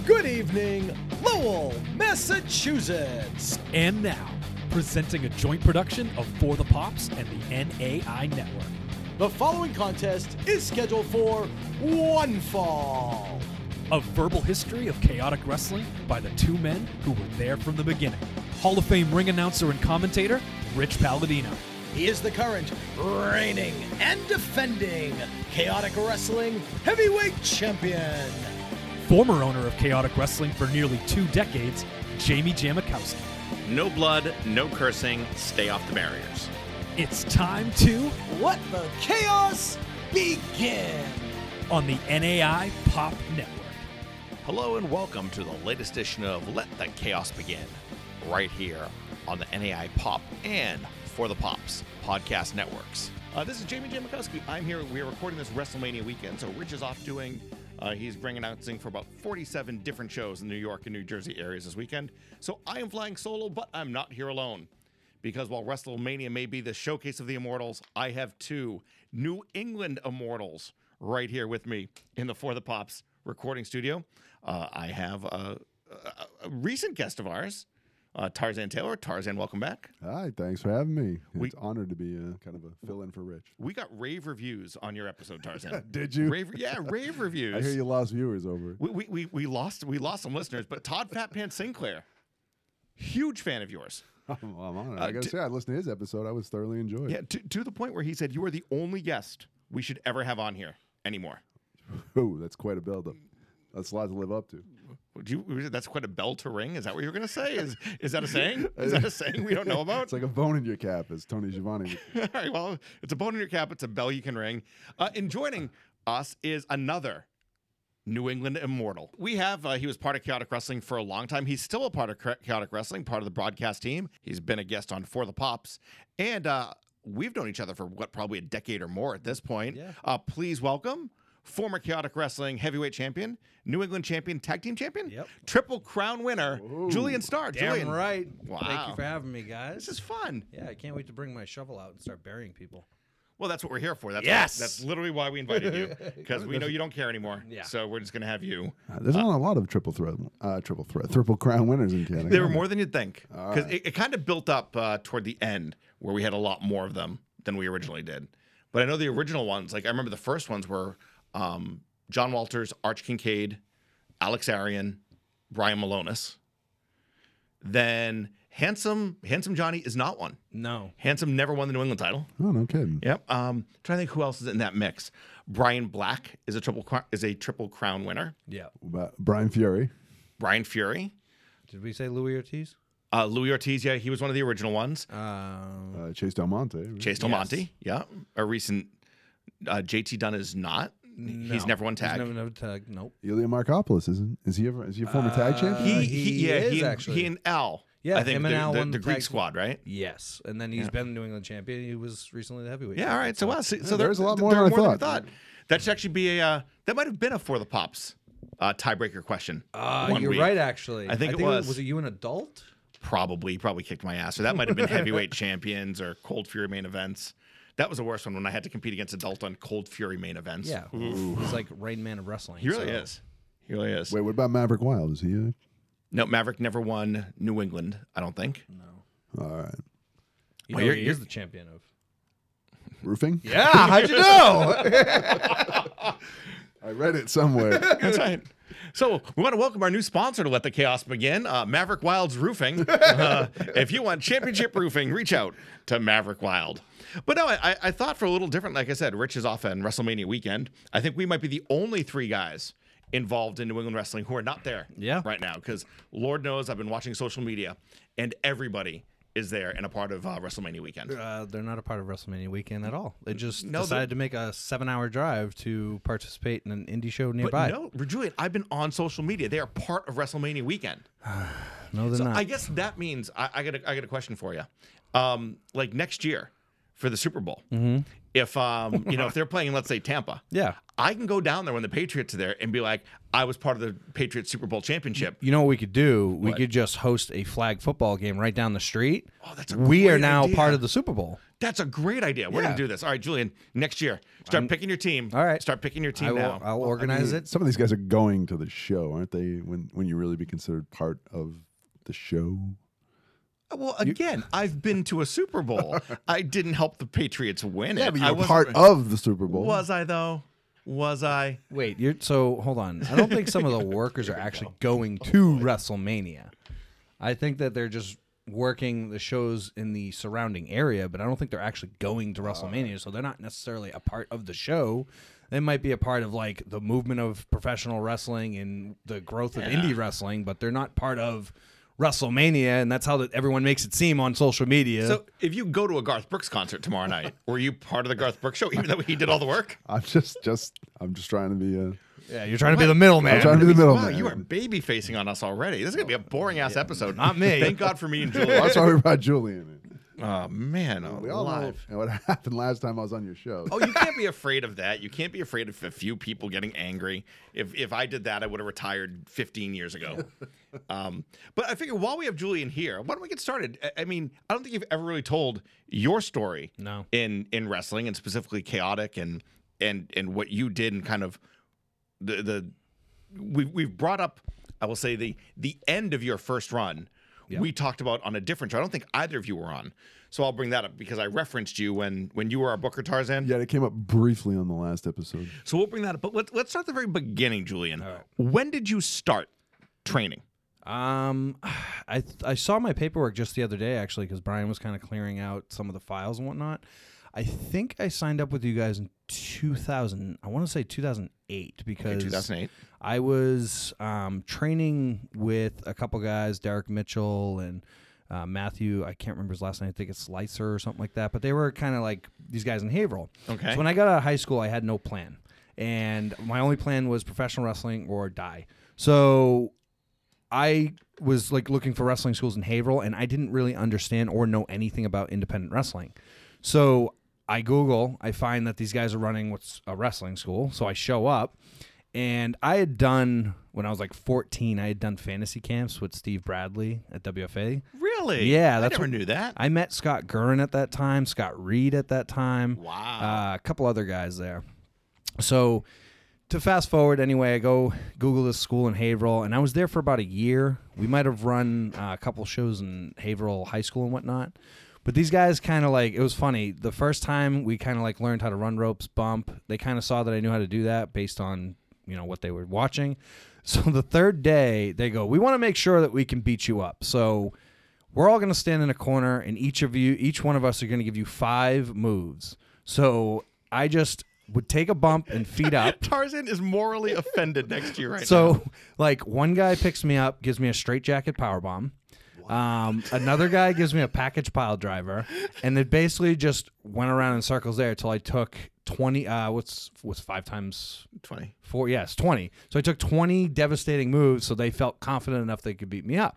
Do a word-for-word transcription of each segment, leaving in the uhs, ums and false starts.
Good evening, Lowell, Massachusetts. And now, presenting a joint production of For the Pops and the N A I Network. The following contest is scheduled for one fall. A verbal history of chaotic wrestling by the two men who were there from the beginning. Hall of Fame ring announcer and commentator, Rich Palladino. He is the current, reigning, and defending Chaotic Wrestling Heavyweight Champion. Former owner of Chaotic Wrestling for nearly two decades, Jamie Jamakowski. No blood, no cursing, stay off the barriers. It's time to Let the chaos begin. on the N A I Pop Network. Hello and welcome to the latest edition of Let the Chaos Begin, right here on the N A I Pop and For the Pops podcast networks. Uh, this is Jamie Jamakowski. I'm here. We are recording this WrestleMania weekend, so Rich is off doing, uh, he's ring announcing for about forty-seven different shows in New York and New Jersey areas this weekend. So I am flying solo, but I'm not here alone. Because while WrestleMania may be the showcase of the Immortals, I have two New England Immortals right here with me in the For the Pops recording studio. Uh, I have a, a, a recent guest of ours, uh, Tarzan Taylor. Tarzan, welcome back. Hi, thanks for having me. We- It's honored to be uh, kind of a fill-in for Rich. We got rave reviews on your episode, Tarzan. Did you? Rave, yeah, rave reviews. I hear you lost viewers over it. We, we, we, we lost we lost some listeners, but Todd Fat Pants Sinclair, huge fan of yours. I'm, I'm honored. Uh, I gotta d- say, I listened to his episode. I was thoroughly enjoyed. Yeah, to, to the point where he said you are the only guest we should ever have on here anymore. Oh, that's quite a build-up. That's a lot to live up to. Would you? That's quite a bell to ring. Is that what you were going to say? Is is that a saying? Is that a saying we don't know about? It's like a bone in your cap, as Tony Giovanni. All right. Well, it's a bone in your cap. It's a bell you can ring. Uh, and joining us is another New England Immortal. We have. Uh, he was part of Chaotic Wrestling for a long time. He's still a part of Chaotic Wrestling, part of the broadcast team. He's been a guest on For the Pops, and uh, we've known each other for what, probably a decade or more at this point. Yeah. Uh, please welcome former Chaotic Wrestling heavyweight champion, New England champion, tag team champion, Yep. Triple Crown winner, Whoa. Julian Starr. Damn Julian, right. Wow. Thank you for having me, guys. this is fun. yeah, I can't wait to bring my shovel out and start burying people. Well, that's what we're here for. That's Yes! why, that's literally why we invited you, because we know you don't care anymore. Yeah. So we're just gonna have you. Uh, there's not a lot of triple threat, uh, triple threat, triple crown winners in Canada. There were more than you'd think, All because right. it, it kind of built up uh, toward the end where we had a lot more of them than we originally did. But I know the original ones, like I remember the first ones were um, John Walters, Arch Kincaid, Alex Arion, Brian Malonis. Then Handsome, Handsome Johnny is not one. No. Handsome never won the New England title. Oh, no kidding. Yep. Um, trying to think who else is in that mix. Brian Black is a triple cro- is a triple crown winner. Yeah. But Brian Fury. Brian Fury, Did we say Louis Ortiz? uh, Louis Ortiz. Yeah, he was one of the original ones. Um, Uh, Chase Del Monte. right? Chase Del Monte. Yeah. A recent uh, J T Dunn is not. He's no. never won tag. He's never, never tag. Nope. Ilya Markopoulos, isn't? Is he ever? Is he a former tag Uh, champion? he, he he, yeah, is, he, and, actually. he and Al. Yeah, I think him and the, Al the, won the the Greek tag- squad, right? Yes. And then he's Yeah. been New England champion. He was recently the heavyweight. Yeah. All right. So, champion. wow. So, Yeah, so there's there- a lot more there than are I more thought. That should actually be a. Uh, that might have been a For the Pops uh, tiebreaker question. Uh, one you're week. right, actually. I think it was. Was it you an adult? Probably, probably kicked my ass. Or that might have been heavyweight champions or Cold Fury main events. That was the worst one when I had to compete against adult on Cold Fury main events. Yeah. He's like Rain Man of wrestling. He really so- is. He really is. Wait, what about Maverick Wild? Is he? Uh, No, Maverick never won New England, I don't think. No. all right. You Well, know, you're- he you're- is the champion of. Roofing. Yeah. How'd you know? I read it somewhere. That's right. So we want to welcome our new sponsor to Let the Chaos Begin, uh, Maverick Wild's Roofing. Uh, if you want championship roofing, reach out to Maverick Wild. But no, I, I thought for a little different. Like I said, Rich is off on WrestleMania weekend. I think we might be the only three guys involved in New England wrestling who are not there Yeah. right now. Because Lord knows I've been watching social media, and everybody is there and a part of uh, WrestleMania weekend. Uh, they're not a part of WrestleMania weekend at all. They just No, decided to make a seven-hour drive to participate in an indie show But nearby. no, Julian, I've been on social media. They are part of WrestleMania weekend. no, they're So not. I guess that means I, I got a, I got a question for you. Um, like next year for the Super Bowl, Mm-hmm. If um, you know, if they're playing, let's say Tampa, Yeah. I can go down there when the Patriots are there and be like, I was part of the Patriots Super Bowl championship. You know what we could do? We What? could just host a flag football game right down the street. Oh, that's a we are great now idea. part of the Super Bowl. That's a great idea. We're Yeah. gonna do this. All right, Julian. Next year, start picking your team. All right. Start picking your team I will, now. I'll I organize mean, it. Some of these guys are going to the show, aren't they? When when you really be considered part of the show. Well, again, I've been to a Super Bowl. I didn't help the Patriots win Yeah, it. but I you're wasn't- part of the Super Bowl. Was I though? Was I? Wait, you're so hold on. I don't think some of the workers are actually going to WrestleMania. I think that they're just working the shows in the surrounding area, but I don't think they're actually going to WrestleMania. So they're not necessarily a part of the show. They might be a part of like the movement of professional wrestling and the growth of indie wrestling, but they're not part of WrestleMania, and that's how that everyone makes it seem on social media. So, if you go to a Garth Brooks concert tomorrow night, were you part of the Garth Brooks show, even though he did all the work? I'm just just I'm just trying to be a. yeah, you're trying to be the middleman. I'm trying to be the middle Wow, man. you are baby facing on us already. This is gonna be a boring ass episode. Not me. Thank God for me and Well, Julian. that's why we brought Julian in. Oh man, oh, We all know live. what happened last time I was on your show. Oh, you can't be afraid of that. You can't be afraid of a few people getting angry. If if I did that, I would have retired fifteen years ago. Um, but I figure while we have Julian here, why don't we get started? I, I mean, I don't think you've ever really told your story No. in in wrestling, and specifically Chaotic and and and what you did, and kind of the the we've we've brought up, I will say, the the end of your first run. Yeah. We talked about on a different show. I don't think either of you were on. So I'll bring that up because I referenced you when when you were our Booker Tarzan. Yeah, it came up briefly on the last episode. So we'll bring that up. But let's, let's start at the very beginning, Julian. All right. When did you start training? Um, I I saw my paperwork just the other day actually because Brian was kind of clearing out some of the files and whatnot. I think I signed up with you guys in two thousand. I want to say two thousand eight because Okay, two thousand eight. I was um, training with a couple guys, Derek Mitchell and uh, Matthew. I can't remember his last name. I think it's Slicer or something like that. But they were kind of like these guys in Haverhill. Okay. So when I got out of high school, I had no plan, and my only plan was professional wrestling or die. So I was like looking for wrestling schools in Haverhill, and I didn't really understand or know anything about independent wrestling. So I Google, I find that these guys are running what's a wrestling school. So I show up, and I had done, when I was like fourteen, I had done fantasy camps with Steve Bradley at W F A. Really? Yeah, I that's never what- knew that. I met Scott Gurin at that time, Scott Reed at that time. Wow. Uh, a couple other guys there. So to fast forward, anyway, I go Google this school in Haverhill, and I was there for about a year. We might have run uh, a couple shows in Haverhill High School and whatnot. But these guys kind of like, it was funny. The first time we kind of like learned how to run ropes, bump, they kind of saw that I knew how to do that based on, you know, what they were watching. So the third day, they go, we want to make sure that we can beat you up. So we're all going to stand in a corner, and each of you, each one of us are going to give you five moves. So I just would take a bump and feet up. Tarzan is morally offended next to you right now. So, like, one guy picks me up, gives me a straitjacket powerbomb. Um, another guy gives me a package pile driver, and it basically just went around in circles there until I took twenty. Uh, what's what's five times twenty. four? Yes, twenty. So I took twenty devastating moves, so they felt confident enough they could beat me up.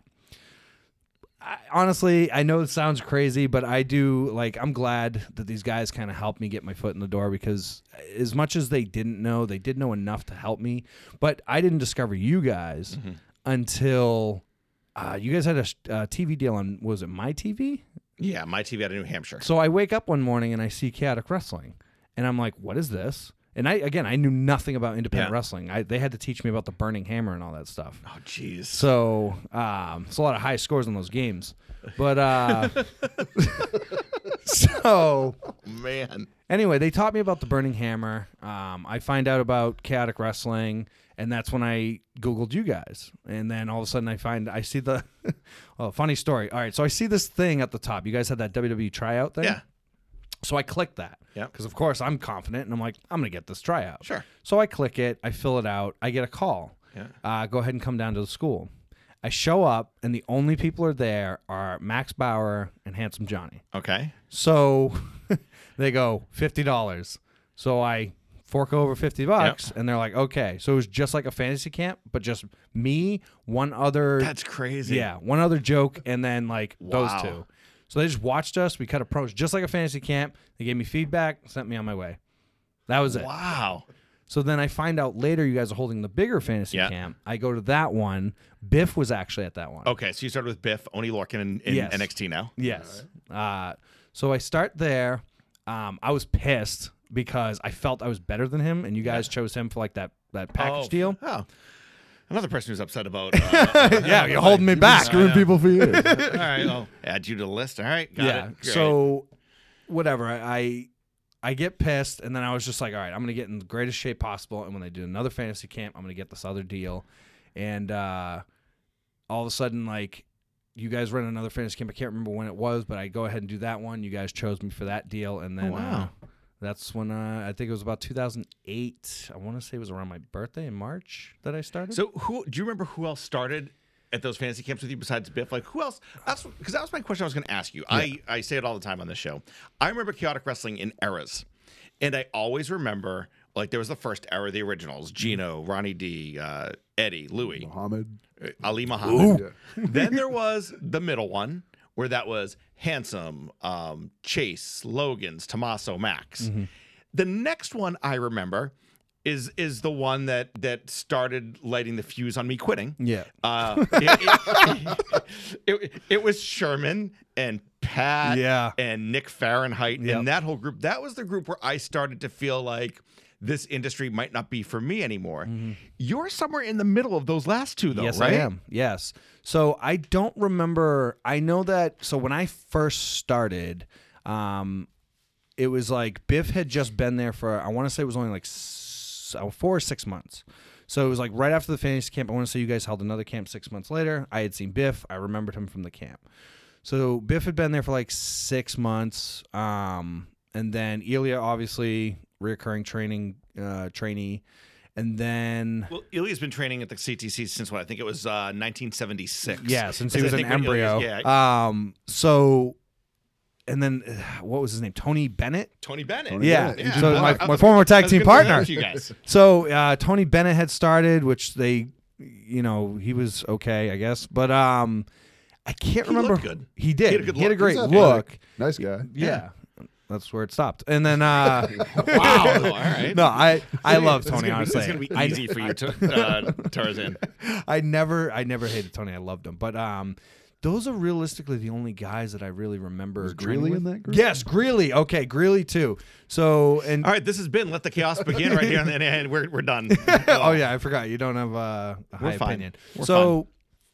I, honestly, I know it sounds crazy, but I do like. I'm glad that these guys kind of helped me get my foot in the door because, as much as they didn't know, they did know enough to help me. But I didn't discover you guys Mm-hmm. until uh, you guys had a uh, T V deal on. Was it My T V? Yeah, my T V out of New Hampshire. So I wake up one morning and I see Chaotic Wrestling, and I'm like, "What is this?" And I again, I knew nothing about independent Yeah. wrestling. I, they had to teach me about the Burning Hammer and all that stuff. Oh, jeez. So um, it's a lot of high scores in those games. But uh, so Man. anyway, they taught me about the Burning Hammer. Um, I find out about Chaotic Wrestling, and that's when I Googled you guys. And then all of a sudden I find, I see the, oh, funny story. All right, so I see this thing at the top. You guys had that W W E tryout thing? Yeah. So I click that. Yep. Because, of course, I'm confident, and I'm like, I'm going to get this tryout. Sure. So I click it. I fill it out. I get a call. Yeah. Uh, go ahead and come down to the school. I show up, and the only people are there are Max Bauer and Handsome Johnny. Okay. So they go fifty dollars. So I fork over fifty bucks, and they're like, okay. So it was just like a fantasy camp, but just me, one other. That's crazy. Yeah, one other joke, and then like Wow. those two. So they just watched us. We cut approach just like a fantasy camp. They gave me feedback, sent me on my way. That was it. Wow. So then I find out later you guys are holding the bigger fantasy Yeah. camp. I go to that one. Biff was actually at that one. Okay, so you started with Biff, Oni Lorcan in, in Yes. N X T now. Yes. Uh, so I start there. Um, I was pissed because I felt I was better than him, and you guys chose him for like that, that package oh. deal. Oh. Another person who's upset about. Uh, Yeah, you're holding me back. Screwing people for years. All right, I'll add you to the list. All right, got yeah. it. Great. So, whatever. I I get pissed, and then I was just like, all right, I'm gonna get in the greatest shape possible, and when they do another fantasy camp, I'm gonna get this other deal, and uh, all of a sudden, like, you guys run another fantasy camp. I can't remember when it was, but I go ahead and do that one. You guys chose me for that deal, and then Oh, wow. uh, that's when uh, I think it was about two thousand eight. I want to say it was around my birthday in March that I started. So who do you remember who else started at those fantasy camps with you besides Biff? Like who else? That's because that was my question I was going to ask you. I, I say it all the time on this show. I remember chaotic wrestling in eras, and I always remember like there was the first era, the originals: Gino, Ronnie D, uh, Eddie, Louie, Muhammad. uh, Ali Muhammad. Yeah. Then there was the middle one where that was Handsome, um, Chase, Logan's, Tommaso, Max. Mm-hmm. The next one I remember is is the one that that started lighting the fuse on me quitting. yeah. Uh, it, it, it, it was Sherman and Pat Yeah. and Nick Fahrenheit Yep. and that whole group. That was the group where I started to feel like this industry might not be for me anymore. You're somewhere in the middle of those last two, though, Yes, right? I am. Yes. So I don't remember. I know that. So when I first started, um, it was like Biff had just been there for, I want to say it was only like s- uh, four or six months. So it was like right after the fantasy camp. I want to say you guys held another camp six months later. I had seen Biff. I remembered him from the camp. So Biff had been there for like six months. Um, and then Ilya, obviously, reoccurring training uh, trainee. And then Well, Ilya's been training at the C T C since what? I think it was uh, nineteen seventy-six. yeah, since he Because was I an think when embryo. Ilya's- yeah, Um. So, and then uh, what was his name? Tony Bennett. Tony Bennett. Tony Yeah. Bennett. So I- my, I my was- former I tag was team gonna say partner. that to you guys. So uh, Tony Bennett had started, which they, you know, he was okay, I guess. But um, I can't He remember. looked good. He did. He had a good He had a look. great He's look. athletic. Nice guy. Yeah. That's where it stopped. And then, uh, Wow. All right. no, I I love It's Tony. gonna be- Honestly, It's going to be I- easy for you, to, uh, Tarzan. I never, I never hated Tony. I loved him. But um, those are realistically the only guys that I really remember. Was training Greeley with. in that group? Yes, Greeley. Okay, Greeley too. So and All right, this has been Let the Chaos Begin right here on the N A, and we're, we're done. oh yeah, I forgot you don't have uh, a We're high fine. opinion. We're so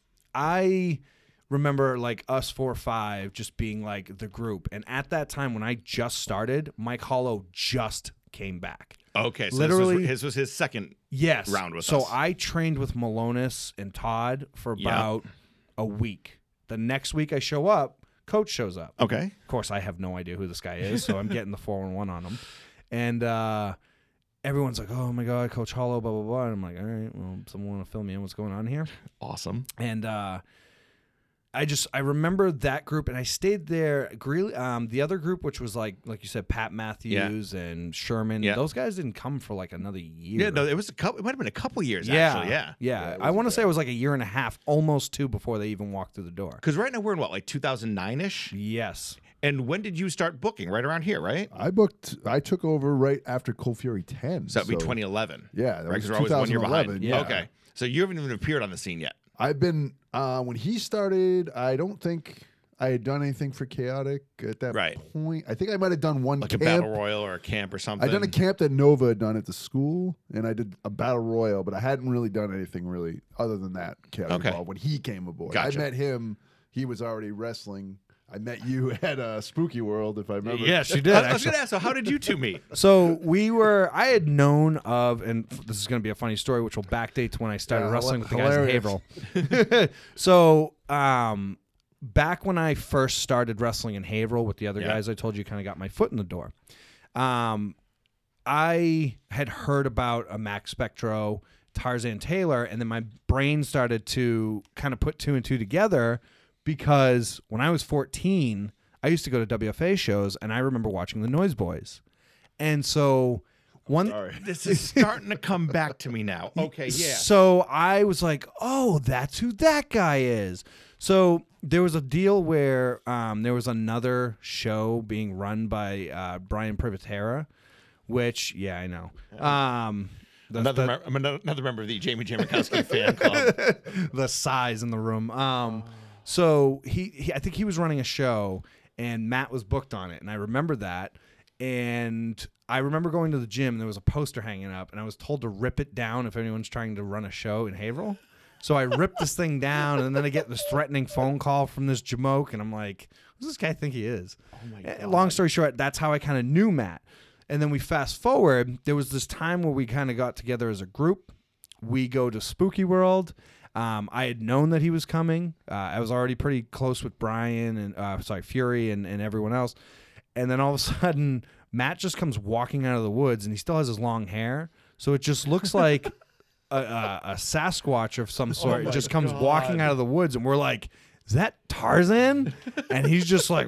I remember like us four or five just being like the group, and at that time when I just started, Mike Hollow just came back. Okay, so Literally- this was, his was his second. Yes. Round with so us. I trained with Malonis and Todd for Yeah. about a week. The next week I show up, Coach shows up. Okay. Of course, I have no idea who this guy is, so I'm getting the four one one on him. And uh, everyone's like, oh, my God, Coach Hollow, blah, blah, blah. And I'm like, all right, well, someone want to fill me in what's going on here? Awesome. And uh, I just, I remember that group, and I stayed there. Greeley, um, the other group, which was like, like you said, Pat Matthews and Sherman, Yeah. those guys didn't come for like another year. Yeah, no, it was a couple. It might have been a couple years yeah, actually. Yeah. yeah. Yeah, it I was want to a say it was like a year and a half, almost two, before they even walked through the door. Because right now we're in what, like two thousand nine ish. Yes. And when did you start booking? Right around here, right? I booked. I took over right after Cold Fury ten. So that'd be twenty eleven. Yeah, that right. was Because we're always one year behind. twenty eleven, yeah. Okay. So you haven't even appeared on the scene yet. I've been uh, when he started. I don't think I had done anything for Chaotic at that Right. point. I think I might have done one Like camp. a battle royal or a camp or something. I done a camp that Nova had done at the school, and I did a battle royal, but I hadn't really done anything really other than that. Chaotic Okay. Evolve when he came aboard. Gotcha. I met him. He was already wrestling. I met you at uh, Spooky World, if I remember. Yes, you did. I, I was Actually. going to ask. So how did you two meet? So we were, I had known of, and this is going to be a funny story, which will backdate to when I started Yeah, wrestling with the guys hilarious. in Haverhill. So, um, back when I first started wrestling in Haverhill with the other Yeah. guys, I told you kind of got my foot in the door. Um, I had heard about a Max Spectro, Tarzan Taylor, and then my brain started to kind of put two and two together because when I was fourteen, I used to go to W F A shows, and I remember watching the Noise Boys. And so one This is starting to come back to me now. Okay, yeah. so I was like, oh, that's who that guy is. So There was a deal where um, there was another show being run by uh, Brian Privatera, which, yeah, I know. Um, the, Another, the, mem- I'm another another member of the Jamie Jamakowski fan club. the size in the room. Um, so he, he, I think he was running a show, and Matt was booked on it, and I remember that. And I remember going to the gym, and there was a poster hanging up, and I was told to rip it down if anyone's trying to run a show in Haverhill. So I ripped this thing down, and then I get this threatening phone call from this Jamoke, and I'm like, "Who does this guy think he is?" Oh my And God. long story short, that's how I kind of knew Matt. And then we fast forward. There was this time where we kind of got together as a group. We go to Spooky World. Um, I had known that he was coming. Uh, I was already pretty close with Brian and uh, sorry Fury and, and everyone else. And then all of a sudden, Matt just comes walking out of the woods, and he still has his long hair, so it just looks like a, a, a Sasquatch of some sort. It my just comes God. walking out of the woods, and we're like, "Is that Tarzan?" And he's just like,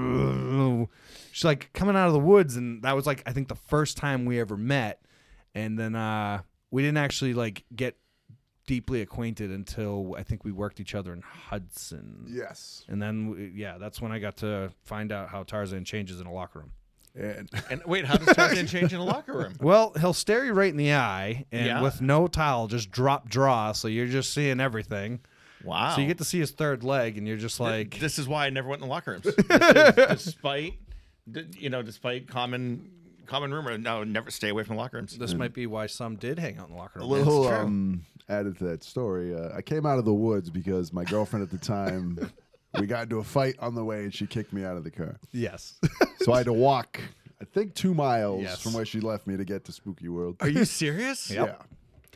she's like coming out of the woods, and that was like I think the first time we ever met. And then uh, we didn't actually like get deeply acquainted until I think we worked each other in Hudson. Yes. And then we, yeah, that's when I got to find out how Tarzan changes in a locker room. And And wait, how does Tarzan change in a locker room? Well, he'll stare you right in the eye, and Yeah. with no towel, just drop draw, so you're just seeing everything. Wow. So you get to see his third leg, and you're just like, This is why I never went in the locker rooms. This is despite, d- you know, despite common common rumor, no, never stay away from locker rooms. this might be why some did hang out in the locker a room. little true. um, added to that story. Uh, I came out of the woods because my girlfriend at the time, we got into a fight on the way, and she kicked me out of the car. Yes. So I had to walk, I think, two miles Yes. from where she left me to get to Spooky World. Are you serious? Yep. Yeah.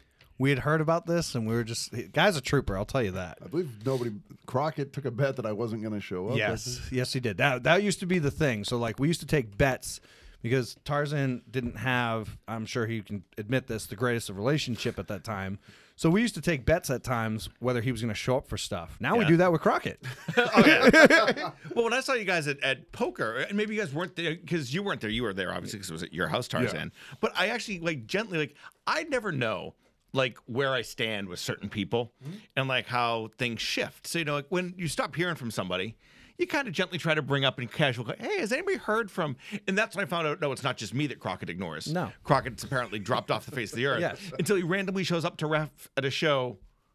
We had heard about this, and we were just, guy's a trooper, I'll tell you that. I believe nobody, Crockett took a bet that I wasn't going to show up. Yes, yes, he did. That that used to be the thing. So like we used to take bets because Tarzan didn't have, I'm sure he can admit this, the greatest of relationship at that time. So we used to take bets at times whether he was going to show up for stuff. Now we Yeah. do that with Crockett. Oh, yeah. Well, when I saw you guys at, at poker, and maybe you guys weren't there because you weren't there. You were there obviously because it was at your house, Tarzan. But I actually like gently like I never know like where I stand with certain people and like how things shift. So you know, like when you stop hearing from somebody, you kind of gently try to bring up in casual, hey, has anybody heard from? And that's when I found out, no, it's not just me that Crockett ignores. No. Crockett's apparently dropped off the face of the earth Yes. until he randomly shows up to ref at a show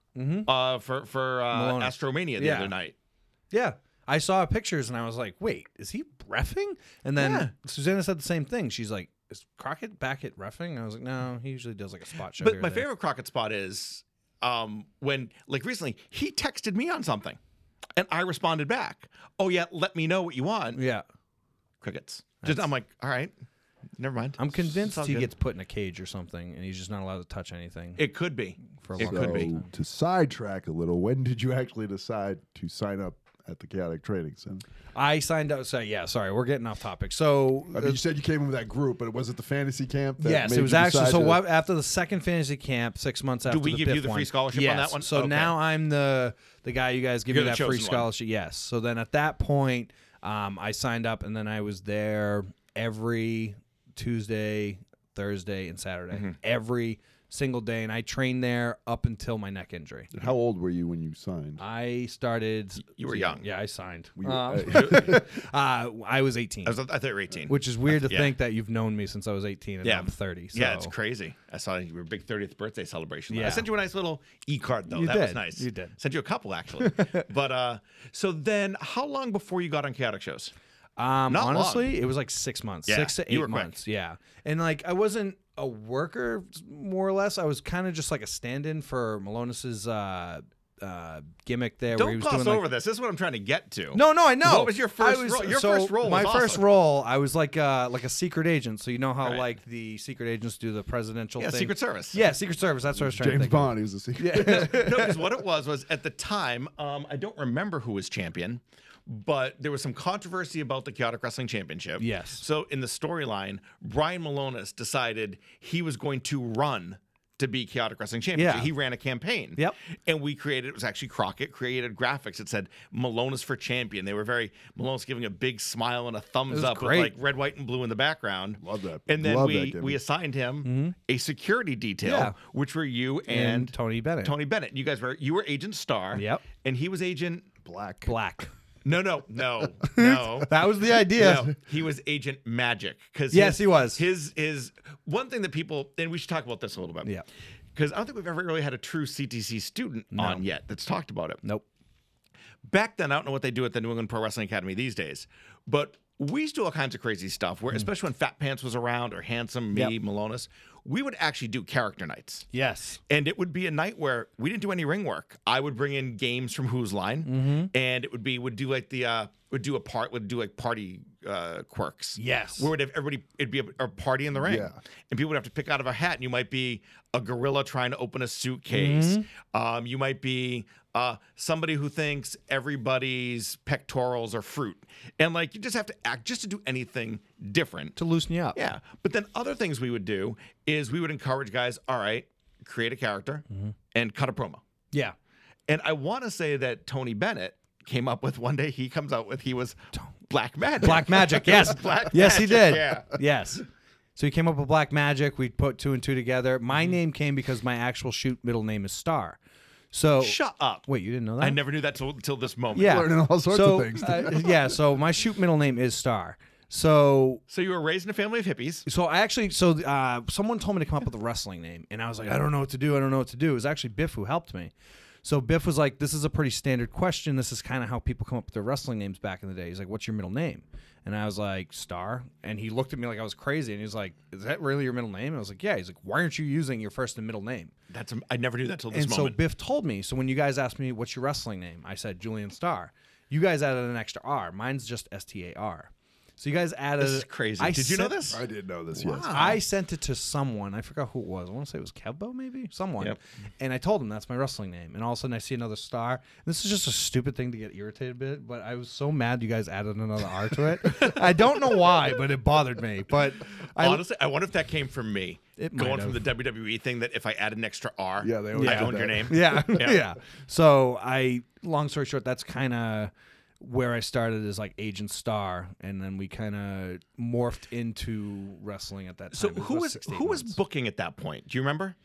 uh, for for uh, Malonis. Astromania the Yeah. other night. Yeah. I saw pictures and I was like, wait, is he reffing? And then Yeah. Susanna said the same thing. She's like, is Crockett back at reffing? I was like, no, he usually does like a spot show. But here my or there." favorite Crockett spot is um, when, like recently, he texted me on something, and I responded back. Oh yeah, let me know what you want. Yeah. Crickets. Just I'm like, all right, never mind. I'm It's convinced all he good. gets put in a cage or something and he's just not allowed to touch anything. It could be. For a it long could So, be. to sidetrack a little, when did you actually decide to sign up at the Chaotic Training Center? I signed up. So yeah, sorry, we're getting off topic. So I mean, you said you came in with that group, but was it the fantasy camp? That yes, made it was you actually decide so. to- What, after the second fantasy camp, six months after we the give you fifth the free one- scholarship on yes. that one? So Okay. now I'm the the guy you guys give You're me the that free chosen one. scholarship. Yes. So then at that point, um, I signed up, and then I was there every Tuesday, Thursday, and Saturday, Mm-hmm. every single day, and I trained there up until my neck injury. How old were you when you signed? I started. You were young. Yeah, I signed. Were you- Um, uh, uh, I was eighteen. I, was, I thought you were eighteen. Which is weird to Yeah. think that you've known me since I was eighteen and Yeah. now I'm thirty. So. Yeah, it's crazy. I saw you were a big thirtieth birthday celebration. I Yeah. sent you a nice little e-card though. You that was did. nice. You did. Sent you a couple actually. But uh, so then, how long before you got on Chaotic shows? Um, Not honestly, it was like six months, Yeah, six to you eight were quick. months. Yeah, and like I wasn't a worker, more or less. I was kind of just like a stand-in for Malonis's uh, uh, gimmick there. where he Don't was gloss doing, over like, this. This is what I'm trying to get to. No, no, I know. What was your first I was- role? Your so first role was My first awesome. role, I was like uh, like a secret agent. So you know how Right. like the secret agents do the presidential Yeah, thing. Secret Service. Yeah, Secret Service. That's what I was trying to James think. Bond, he was a secret. no, because what it was was at the time, um, I don't remember who was champion, but there was some controversy about the Chaotic Wrestling Championship. Yes. So in the storyline, Brian Malonis decided he was going to run to be Chaotic Wrestling Champion. Yeah. So he ran a campaign. Yep. And we created, it was actually Crockett, created graphics that said Malonis for champion. They were very, Malonis giving a big smile and a thumbs was up great. with like red, white, and blue in the background. Love that. And then Love that we, gimmick. we assigned him a security detail, Yeah. which were you And and Tony Bennett. Tony Bennett. You guys were you were Agent Star. Yep. And he was Agent Black. Black. No, no, no, no. That was the idea. No, he was Agent Magic. Because Yes, he was. His is one thing that people, and we should talk about this a little bit. Yeah. Because I don't think we've ever really had a true C T C student No. on yet that's talked about it. Nope. Back then, I don't know what they do at the New England Pro Wrestling Academy these days, but we used to do all kinds of crazy stuff. Where, especially when Fat Pants was around, or Handsome, me, Mm. Yep. Malonis, we would actually do character nights. Yes. And it would be a night where we didn't do any ring work. I would bring in games from Who's Line, Mm-hmm. and it would be would do like the uh, would do a part would do like party uh, quirks. Yes. where would have everybody it'd be a, a party in the ring, Yeah. and people would have to pick out of a hat. And you might be a gorilla trying to open a suitcase. Mm-hmm. Um, you might be uh, somebody who thinks everybody's pectorals are fruit, and like you just have to act just to do anything different. To loosen you up. Yeah. But then other things we would do is we would encourage guys, all right, create a character Mm-hmm. and cut a promo. Yeah. And I want to say that Tony Bennett came up with one day he comes out with he was Black Magic. Black Magic. Yes. Black yes, he Magic, did. yeah. Yes. So he came up with Black Magic. We put two and two together. My Mm-hmm. name came because my actual shoot middle name is Star. So Shut up. wait, you didn't know that? I never knew that till, till this moment. Yeah. Learning all sorts so, of things. uh, yeah. So my shoot middle name is Star. So So you were raised in a family of hippies. So I actually, so uh, someone told me to come up with a wrestling name, and I was like, I don't know what to do. I don't know what to do. It was actually Biff who helped me. So Biff was like, this is a pretty standard question. This is kind of how people come up with their wrestling names back in the day. He's like, what's your middle name? And I was like, Star. And he looked at me like I was crazy, and he was like, is that really your middle name? And I was like, yeah. He's like, why aren't you using your first and middle name? That's I never knew that till this And so moment. Biff told me. So when you guys asked me, what's your wrestling name? I said, Julian Star. You guys added an extra R. Mine's just S T A R. So you guys added. This is crazy. I Did you know sent- this? I did know this, yes. I sent it to someone. I forgot who it was. I want to say it was Kevbo, maybe someone. Yep. And I told him that's my wrestling name. And all of a sudden, I see another star. This is just a stupid thing to get irritated with, but I was so mad you guys added another R to it. I don't know why, but it bothered me. But I, Honestly, I wonder if that came from me. It might going from have. the W W E thing that if I add an extra R, Yeah, they always I did owned your that. name. yeah, Yeah. yeah, So I, long story short, that's kind of where I started as like Agent Star, and then we kind of morphed into wrestling at that time. So It who about was six to eight who was months. booking at that point? Do you remember?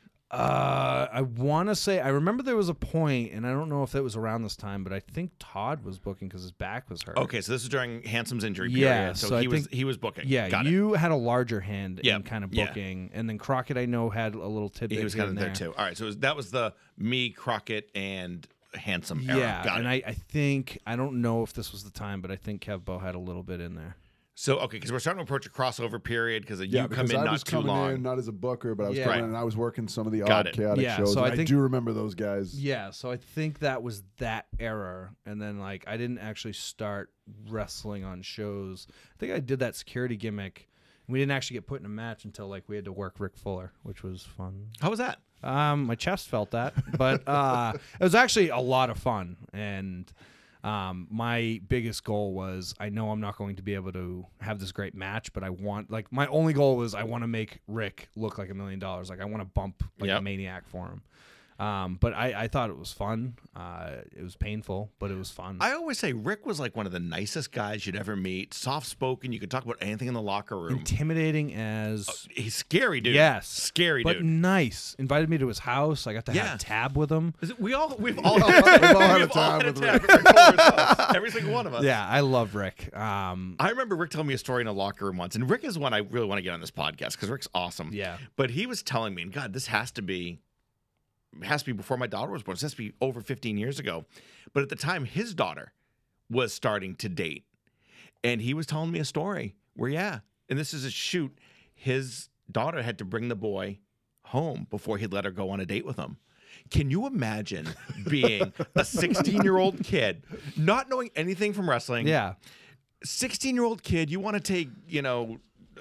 Uh, I want to say I remember there was a point, and I don't know if it was around this time, but I think Todd was booking because his back was hurt. Okay, so this is during Handsome's injury Yeah, period. So, so I he was think- he was booking. Yeah, Got it. you had a larger hand Yep, in kind of yeah. booking, and then Crockett I know had a little tidbit. He was here kind of and there too. All right, so it was, that was the me, Crockett, and Handsome era. Yeah, Got and it. I, I think I don't know if this was the time, but I think Kev Bo had a little bit in there. So okay, because we're starting to approach a crossover period because Yeah, you come because in I not was too coming long. in not as a booker, but I was Yeah. coming Right. in and I was working some of the Got odd it. chaotic Yeah, shows. so and I I, think- do remember those guys. Yeah, so I think that was that era, and then like I didn't actually start wrestling on shows. I think I did that security gimmick. We didn't actually get put in a match until like we had to work Ric Fuller, which was fun. How was that? Um, my chest felt that, but uh, it was actually a lot of fun. And um, my biggest goal was I know I'm not going to be able to have this great match, but I want like my only goal was I want to make Rick look like a million dollars. Like I want to bump like Yep. a maniac for him. Um, but I, I thought it was fun. Uh, it was painful, but it was fun. I always say Rick was like one of the nicest guys you'd ever meet. Soft spoken. You could talk about anything in the locker room. Intimidating as He's scary, dude. yes, scary, but dude. nice. Invited me to his house. I got to Yeah. have a tab with him. Is it- we all we've all we've all had a we've all time had a with tab Rick. at Rick Fuller's house. Every single one of us. Yeah, I love Rick. Um, I remember Rick telling me a story in a locker room once, and Rick is one I really want to get on this podcast because Rick's awesome. Yeah. But he was telling me, and God, this has to be has to be before my daughter was born. This has to be over fifteen years ago. But at the time, his daughter was starting to date. And he was telling me a story where, yeah, and this is a shoot, his daughter had to bring the boy home before he'd let her go on a date with him. Can you imagine being a sixteen-year-old kid, not knowing anything from wrestling? yeah. sixteen-year-old kid, you want to take, you know,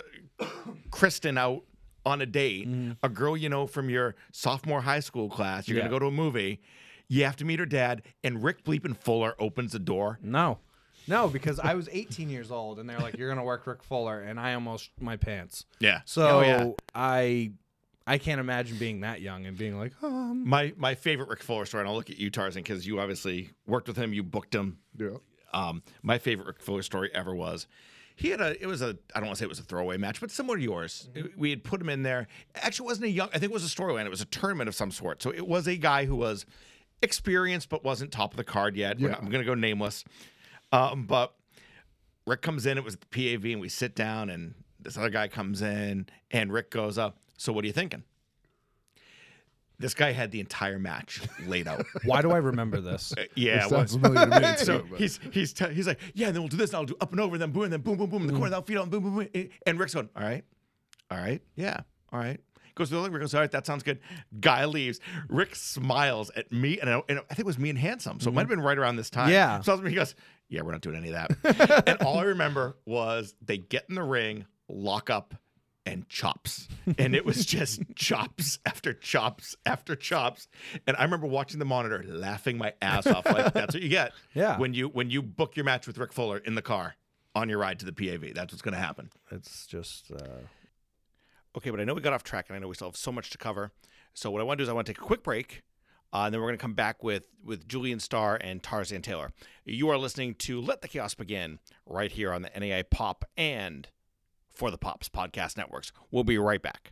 Kristen out on a date, a girl you know from your sophomore high school class, you're Yeah. going to go to a movie, you have to meet her dad, and Rick Bleepin Fuller opens the door. No. No, because I was eighteen years old, and they're like, "You're gonna work Ric Fuller," and I almost my pants. Yeah. So Oh, yeah. I, I can't imagine being that young and being like, um, My my favorite Rick Fuller story, and I'll look at you, Tarzan, because you obviously worked with him, you booked him. Yeah. Um, my favorite Rick Fuller story ever was he had a it was a I don't want to say it was a throwaway match, but similar to yours. We had put him in there. Actually, it wasn't a young. I think it was a storyline. It was a tournament of some sort. So it was a guy who was experienced, but wasn't top of the card yet. We're Yeah. not- I'm going to go nameless. Um, but Rick comes in. It was the P A V, and we sit down, and this other guy comes in, and Rick goes up. So what are you thinking? This guy had the entire match laid out. Why do I remember this? Yeah, It it sounds was. familiar to me, So too, but- he's he's te- he's like, yeah, and then we'll do this, and I'll do up and over, and then boom, and then boom, boom, boom, in the corner, then I'll feed on, boom, boom, boom. And Rick's going, all right, all right, yeah, all right. Goes to the other, Rick goes, all right, that sounds good. Guy leaves. Rick smiles at me, and I, and I think it was me and Handsome, so it might have been right around this time. Yeah. So he goes, yeah, we're not doing any of that. And all I remember was they get in the ring, lock up, and chops. And it was just chops after chops after chops. And I remember watching the monitor, laughing my ass off. Like, that's what you get. Yeah. When you when you book your match with Rick Fuller in the car on your ride to the P A V. That's what's going to happen. It's just. Uh... Okay, but I know we got off track, and I know we still have so much to cover. So what I want to do is I want to take a quick break, uh, and then we're going to come back with, with Julian Starr and Tarzan Taylor. You are listening to Let the Chaos Begin right here on the N A I Pop and For the Pops podcast networks. We'll be right back.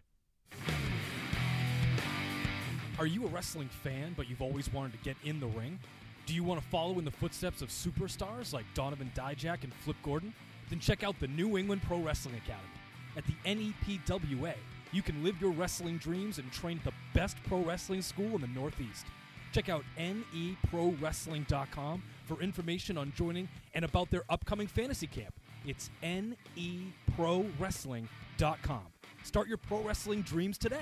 Are you a wrestling fan, but you've always wanted to get in the ring? Do you want to follow in the footsteps of superstars like Donovan Dijak and Flip Gordon? Then check out the New England Pro Wrestling Academy. At the N E P W A, you can live your wrestling dreams and train at the best pro wrestling school in the Northeast. Check out N E pro wrestling dot com for information on joining and about their upcoming fantasy camp. It's N E pro wrestling dot com. Start your pro wrestling dreams today.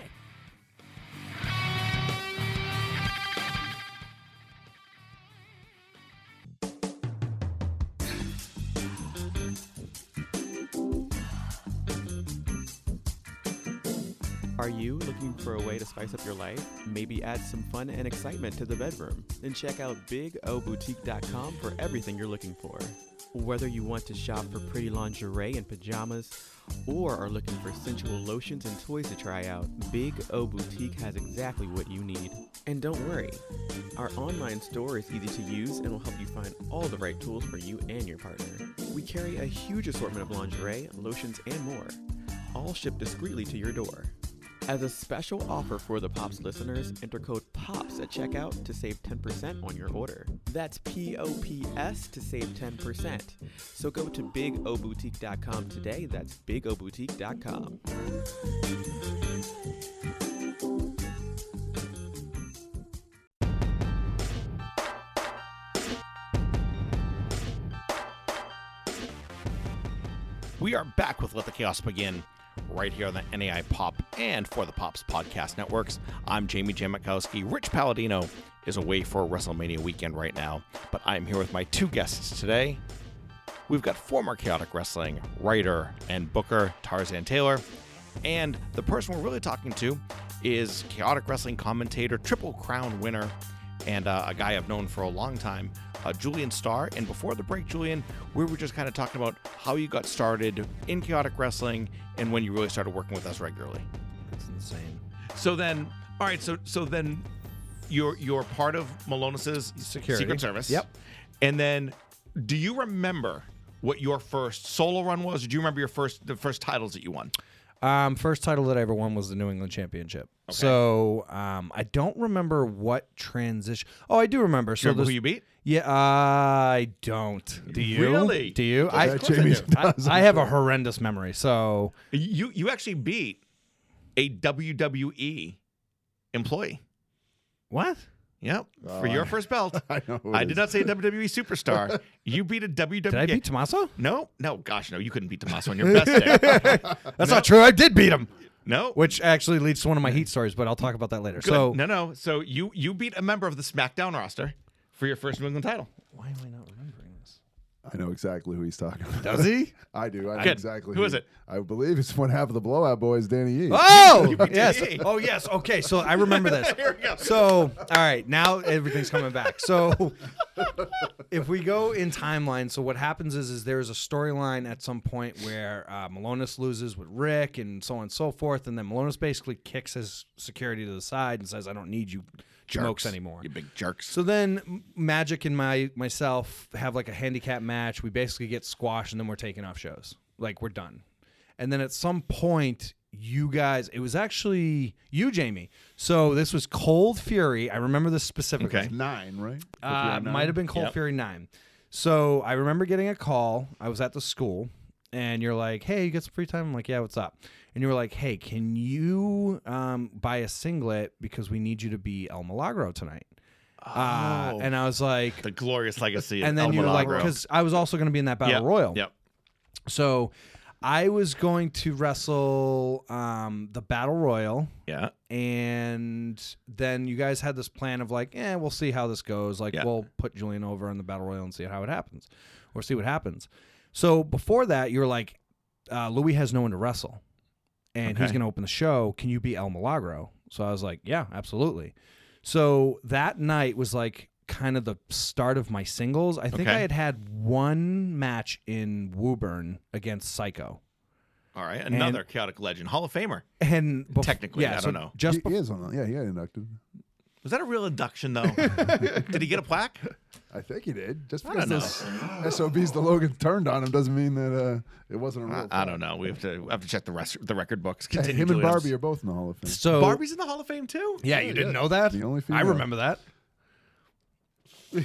Are you looking for a way to spice up your life? Maybe add some fun and excitement to the bedroom? Then check out big o boutique dot com for everything you're looking for. Whether you want to shop for pretty lingerie and pajamas, or are looking for sensual lotions and toys to try out, Big O Boutique has exactly what you need. And don't worry, our online store is easy to use and will help you find all the right tools for you and your partner. We carry a huge assortment of lingerie, lotions, and more, all shipped discreetly to your door. As a special offer for the Pops listeners, enter code POPS at checkout to save ten percent on your order. That's P O P S to save ten percent. So go to big o boutique dot com today. That's big o boutique dot com. We are back with Let the Chaos Begin right here on the N A I Pop and For the Pops podcast networks. I'm Jamie Jamakowski. Rich Palladino is away for WrestleMania weekend right now, but I'm here with my two guests today. We've got former Chaotic Wrestling writer and booker Tarzan Taylor, and the person we're really talking to is Chaotic Wrestling commentator, Triple Crown winner, and uh, a guy I've known for a long time, uh, Julian Starr. And before the break, Julian, we were just kind of talking about how you got started in Chaotic Wrestling and when you really started working with us regularly. It's insane. So then, all right, so so then you're you're part of Malonis's Security. Secret Service. Yep. And then, do you remember what your first solo run was? Or do you remember your first the first titles that you won? Um, first title that I ever won was the New England Championship. Okay. So um, I don't remember what transition. Oh, I do remember. So Remember this- who you beat? Yeah, I don't. Do you? Really? Do you? Of I, course I Jamie do. I, does. I have a horrendous memory. So You you actually beat a W W E employee. what? Yep. Oh, For your I- firve belt. I know who it I is. did not say a W W E superstar. You beat a W Did W E. I beat Tommaso? No, no, gosh, no. You couldn't beat Tommaso on your best day. That's not true. I did beat him. No. Which actually leads to one of my Heat stories, but I'll talk about that later. Good. So no, no. So you you beat a member of the SmackDown roster for your first New England title. why am I not remembering this? I know exactly who he's talking about. Does he? I do. I know Good. exactly. Who is it? I believe it's one half of the Blowout Boys, Danny Yee. Oh, beat yes. T V. Oh, yes. Okay, so I remember this. Here we go. So, all right, now everything's coming back. So, if we go in timeline, so what happens is, is there's a storyline at some point where uh, Malonis loses with Rick and so on and so forth, and then Malonis basically kicks his security to the side and says, "I don't need you jerks anymore." You big jerks. So then M- Magic and my myself have like a handicap match. We basically get squashed, and then we're taking off shows. Like, we're done. And then at some point you guys, it was actually you, Jamie. So this was Cold Fury. I remember this specifically. Okay. Nine, right? Uh, might have been Cold Yep. Fury nine. So I remember getting a call. I was at the school, and you're like, "Hey, you get some free time?" I'm like, "Yeah, what's up?" And you were like, "Hey, can you um, buy a singlet because we need you to be El Milagro tonight?" Uh, Oh. and I was like, The glorious legacy of and then El you were like, Milagro. because I was also going to be in that battle Yep, royal. Yep. So I was going to wrestle um, the battle royal. Yeah. And then you guys had this plan of like, eh, we'll see how this goes. Like, Yeah. we'll put Julian over in the battle royal and see how it happens, or see what happens. So before that, you were like, uh, Louis has no one to wrestle, and he's Okay. going to open the show. Can you be El Milagro? So I was like, yeah, absolutely. So that night was like kind of the start of my singles. I think Okay. I had had one match in Woburn against Psycho. All right. Another chaotic legend, Hall of Famer. And bef- Technically, yeah, I so don't know. Just He, bef- he is on. Yeah, he got inducted. Was that a real induction though? Did he get a plaque? I think he did. Just I because don't those S O Bs the Logan turned on him doesn't mean that uh, it wasn't a real. I, I don't know. We have to we have to check the rest the record books. Hey, Continue. him and Julian. Barbie are both in the Hall of Fame. so Barbie's in the Hall of Fame too. Yeah, you Yeah, didn't yeah. know that? The only I female. remember that. All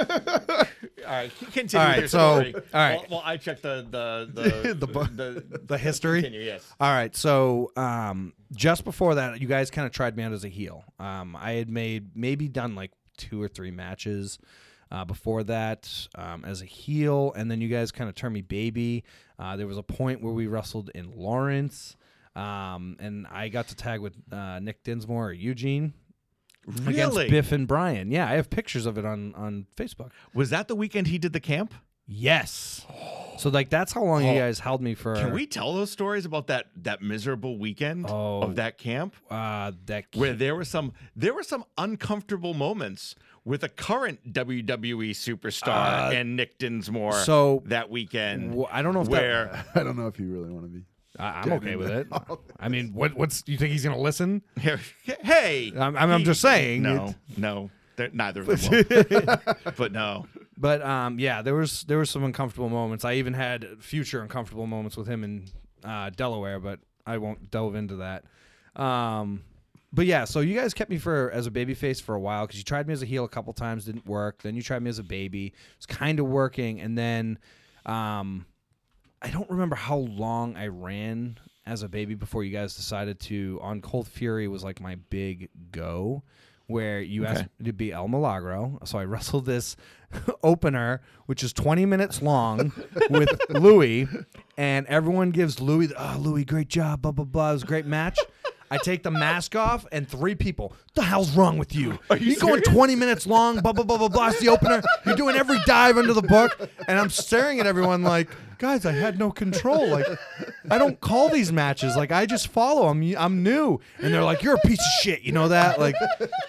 right, continue. All right, your so- story. all right. Well, well, I checked the the the The bu- the, The history. Continue. Yes. All right, so um, just before that, you guys kind of tried me out as a heel. Um, I had made maybe done like two or three matches uh, before that um, as a heel, and then you guys kind of turned me baby. Uh, there was a point where we wrestled in Lawrence, um, and I got to tag with uh, Nick Dinsmore or Eugene against Really? Biff and Brian. Yeah, I have pictures of it on on Facebook. Was that the weekend he did the camp? Yes. So like that's how long Oh. you guys held me for. Can we tell those stories about that that miserable weekend Oh. of that camp? Uh, that Where there were some there were some uncomfortable moments with a current W W E superstar Uh, and Nick Dinsmore so that weekend. w- I don't know if where that, I don't know if you really want to be. I, I'm okay with it. I mean, what what's you think he's gonna listen? hey, I'm, I'm, I'm he- just saying. no, no, they're- neither of them will. But no, But um, yeah, there was there were some uncomfortable moments. I even had future uncomfortable moments with him in uh, Delaware, but I won't delve into that. Um, but yeah, so you guys kept me for as a babyface for a while because you tried me as a heel a couple times, didn't work. Then you tried me as a baby, it was kind of working, and then um, I don't remember how long I ran as a baby before you guys decided to on Cold Fury was like my big go. Where you Okay. asked me to be El Milagro. So I wrestled this opener, which is twenty minutes long, with Louis, and everyone gives Louis, the, oh, Louis, great job, blah, blah, blah. It was a great match. I take the mask off, and three people, the hell's wrong with you? Are you going twenty minutes long, blah, blah, blah, blah, blah. It's the opener. You're doing every dive under the book. And I'm staring at everyone like, guys, I had no control. Like, I don't call these matches. Like, I just follow. I'm I'm new. And they're like, you're a piece of shit. You know that? Like,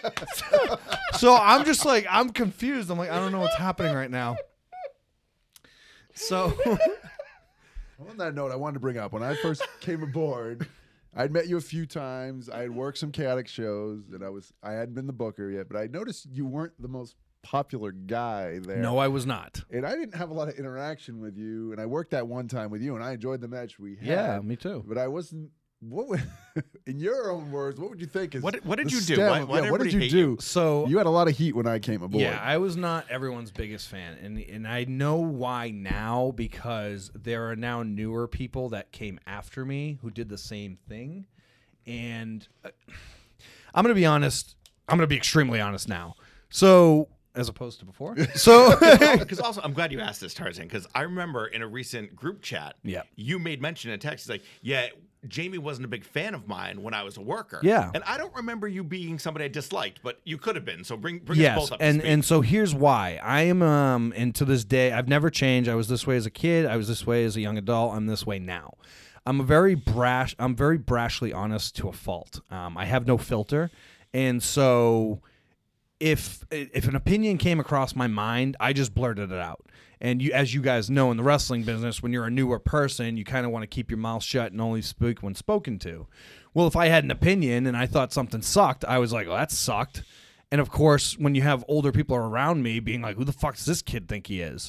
so I'm just like, I'm confused. I'm like, I don't know what's happening right now. So, On that note, I wanted to bring up when I first came aboard, I'd met you a few times. I had worked some chaotic shows, and I was I hadn't been the booker yet, but I noticed you weren't the most popular guy there. no, I was not. And I didn't have a lot of interaction with you, and I worked that one time with you, and I enjoyed the match we had. Yeah, me too. But I wasn't. What would, in your own words, what would you think is What- what did the you do? stem Why- of- why yeah, did what did you everybody hate do? you? So, You had a lot of heat when I came aboard. yeah, I was not everyone's biggest fan. And, and I know why now because there are now newer people that came after me who did the same thing. And uh, I'm going to be honest. I'm going to be extremely honest now. So, as opposed to before. So, because also I'm glad you asked this, Tarzan, because I remember in a recent group chat, Yeah. you made mention in a text, he's like, yeah, Jamie wasn't a big fan of mine when I was a worker. Yeah. And I don't remember you being somebody I disliked, but you could have been. So bring, bring us yes, both up to and speed. and so here's why. I am um and to this day I've never changed. I was this way as a kid, I was this way as a young adult, I'm this way now. I'm a very brash I'm very brashly honest to a fault. Um I have no filter. And so if if an opinion came across my mind, I just blurted it out. And you, as you guys know, in the wrestling business, when you're a newer person, you kind of want to keep your mouth shut and only speak when spoken to. Well, if I had an opinion and I thought something sucked, I was like, well, that sucked. And of course, when you have older people around me being like, who the fuck does this kid think he is?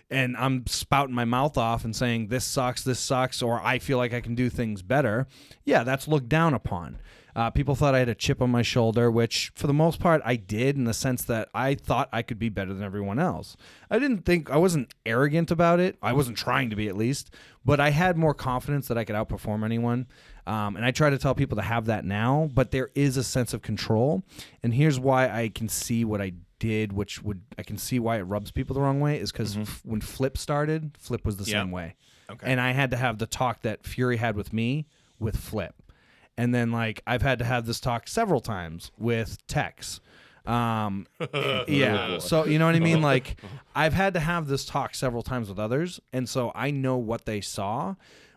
and I'm spouting my mouth off and saying this sucks, this sucks, or I feel like I can do things better, yeah, that's looked down upon. Uh, people thought I had a chip on my shoulder, which for the most part I did, in the sense that I thought I could be better than everyone else. I didn't think, I wasn't arrogant about it. I wasn't trying to be, at least, but I had more confidence that I could outperform anyone. Um, and I try to tell people to have that now, but there is a sense of control. And here's why I can see what I did, which would, I can see why it rubs people the wrong way, is because mm-hmm. f- when Flip started, Flip was the yep. same way. Okay. And I had to have the talk that Fury had with me with Flip. And then, like, I've had to have this talk several times with Tex. Um, yeah. So, you know what I mean? Like, I've had to have this talk several times with others. And so I know what they saw.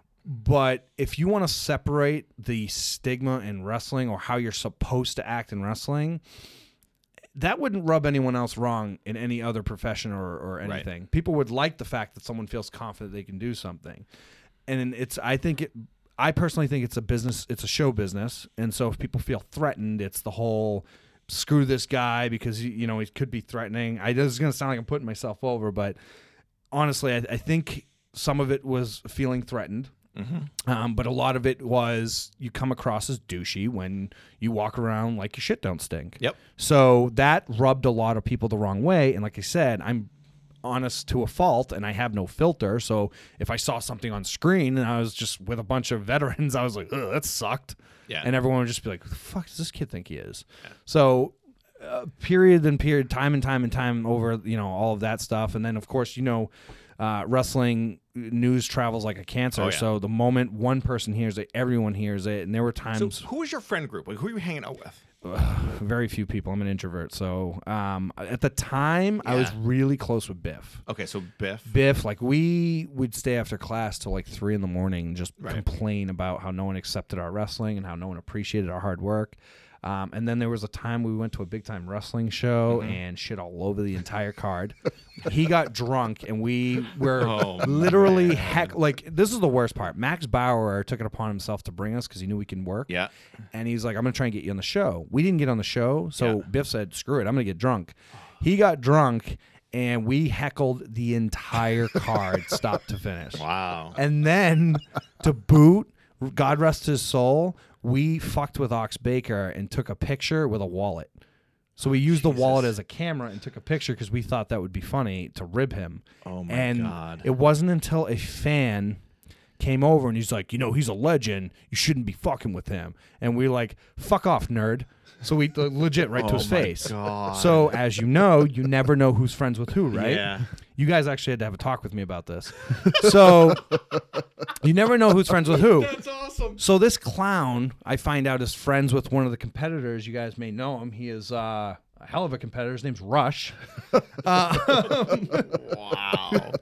But if you want to separate the stigma in wrestling, or how you're supposed to act in wrestling, that wouldn't rub anyone else wrong in any other profession or, or anything. Right. People would like the fact that someone feels confident they can do something. And it's, I think it, I personally think it's a business, it's a show business. And so if people feel threatened, it's the whole screw this guy because, you know, he could be threatening. I This is going to sound like I'm putting myself over, but honestly, I, I think some of it was feeling threatened. Mm-hmm. Um, but a lot of it was you come across as douchey when you walk around like your shit don't stink. Yep. So that rubbed a lot of people the wrong way. And like I said, I'm honest to a fault, and I have no filter. So if I saw something on screen and I was just with a bunch of veterans, I was like, ugh, that sucked. Yeah. And everyone would just be like, who the fuck does this kid think he is? Yeah. So uh, period and period, time and time and time over, you know, all of that stuff. And then, of course, you know, uh, wrestling news travels like a cancer. Oh, yeah. So the moment one person hears it, everyone hears it. And there were times. So who was your friend group? Like, who were you hanging out with? Uh, very few people. I'm an introvert. So um, at the time, Yeah. I was really close with Biff. Okay, so Biff. Biff, like we would stay after class till like three in the morning and just Right. complain about how no one accepted our wrestling and how no one appreciated our hard work. Um, and then there was a time we went to a big time wrestling show Mm-hmm. and shit all over the entire card. He got drunk and we were Oh, literally man. heck. Like, this is the worst part. Max Bauer took it upon himself to bring us because he knew we can work. Yeah. And he's like, I'm going to try and get you on the show. We didn't get on the show. So Yeah. Biff said, screw it. I'm going to get drunk. He got drunk and we heckled the entire card, stop to finish. Wow. And then to boot, God rest his soul, we fucked with Ox Baker and took a picture with a wallet. So we used the wallet as a camera and took a picture because we thought that would be funny to rib him. Oh, my and God. It wasn't until a fan came over and he's like, you know, he's a legend. You shouldn't be fucking with him. And we were like, fuck off, nerd. So we uh, legit right to Oh, his my face. God. So as you know, you never know who's friends with who, right? Yeah. You guys actually had to have a talk with me about this. So you never know who's friends with who. That's awesome. So this clown, I find out, is friends with one of the competitors. You guys may know him. He is uh, a hell of a competitor. His name's Rush. Uh, Wow.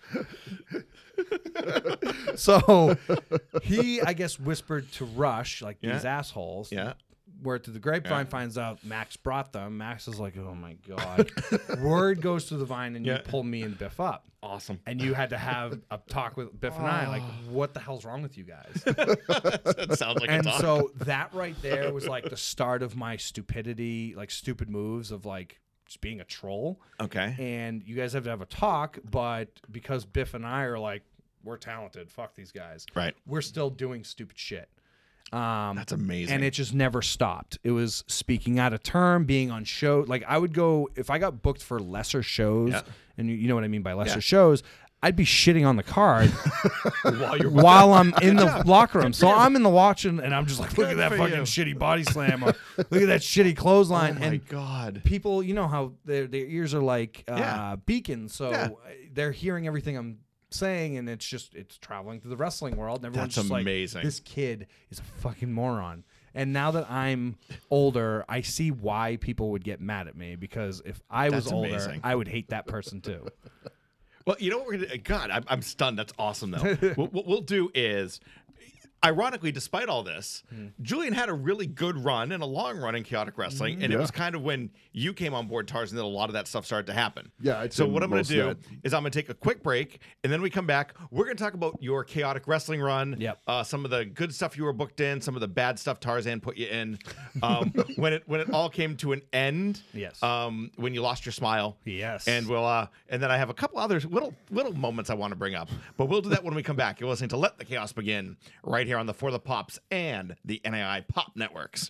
so he, I guess, whispered to Rush, like, Yeah. these assholes. Yeah. Where through the grapevine Yeah. finds out Max brought them. Max is like, oh my God. Word goes through the vine and Yeah. you pull me and Biff up. Awesome. And you had to have a talk with Biff and I, like, what the hell's wrong with you guys? That sounds like And a talk. so that right there was like the start of my stupidity, like stupid moves of like just being a troll. Okay. And you guys have to have a talk, but because Biff and I are like, we're talented, fuck these guys. Right. We're still doing stupid shit. Um, That's amazing. And it just never stopped. It was speaking out of term, being on show. Like I would go, if I got booked for lesser shows, Yeah. and you, you know what I mean by lesser Yeah. shook, I'd be shitting on the card while, you're while I'm in the locker room. So I'm in the watching, and I'm just like, look at Good that for fucking you. shitty body slam, or look at that shitty clothesline. Oh my and God. people, you know how their their ears are like uh, Yeah. beacons, so Yeah. they're hearing everything I'm saying, and it's just it's traveling through the wrestling world. And everyone's That's just amazing. like, this kid is a fucking moron. And now that I'm older, I see why people would get mad at me, because if I was That's older, amazing. I would hate that person too. Well, you know what we're gonna. God, I'm, I'm stunned. That's awesome, though. what, what we'll do is, ironically, despite all this, Julian had a really good run and a long run in chaotic wrestling, and it Yeah. was kind of when you came on board, Tarzan, that a lot of that stuff started to happen. Yeah, I'd So say what I'm going most to of do that. is I'm going to take a quick break, and then we come back. We're going to talk about your chaotic wrestling run. Yep. Uh, some of the good stuff you were booked in, some of the bad stuff Tarzan put you in. Um, when it when it all came to an end. Yes. Um, when you lost your smile. Yes. And we'll uh, and then I have a couple other little little moments I want to bring up, but we'll do that when we come back. You're listening to Let the Chaos Begin right here on the For the Pops and the N A I Pop Networks.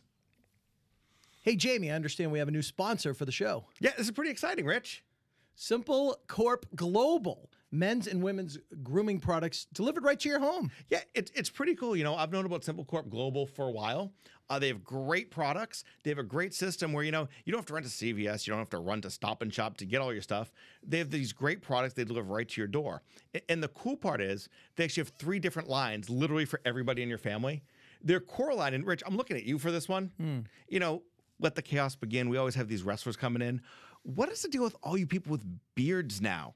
Hey, Jamie, I understand we have a new sponsor for the show. Yeah, this is pretty exciting, Rich. Simple Corp Global, men's and women's grooming products delivered right to your home. Yeah, it, it's pretty cool. You know, I've known about Simple Corp Global for a while. Uh, they have great products. They have a great system where, you know, you don't have to run to C V S. You don't have to run to Stop and Shop to get all your stuff. They have these great products they deliver right to your door. A- And the cool part is they actually have three different lines, literally for everybody in your family. Their core line, and Rich, I'm looking at you for this one. You know, Let the Chaos Begin. We always have these wrestlers coming in. What is the deal with all you people with beards now?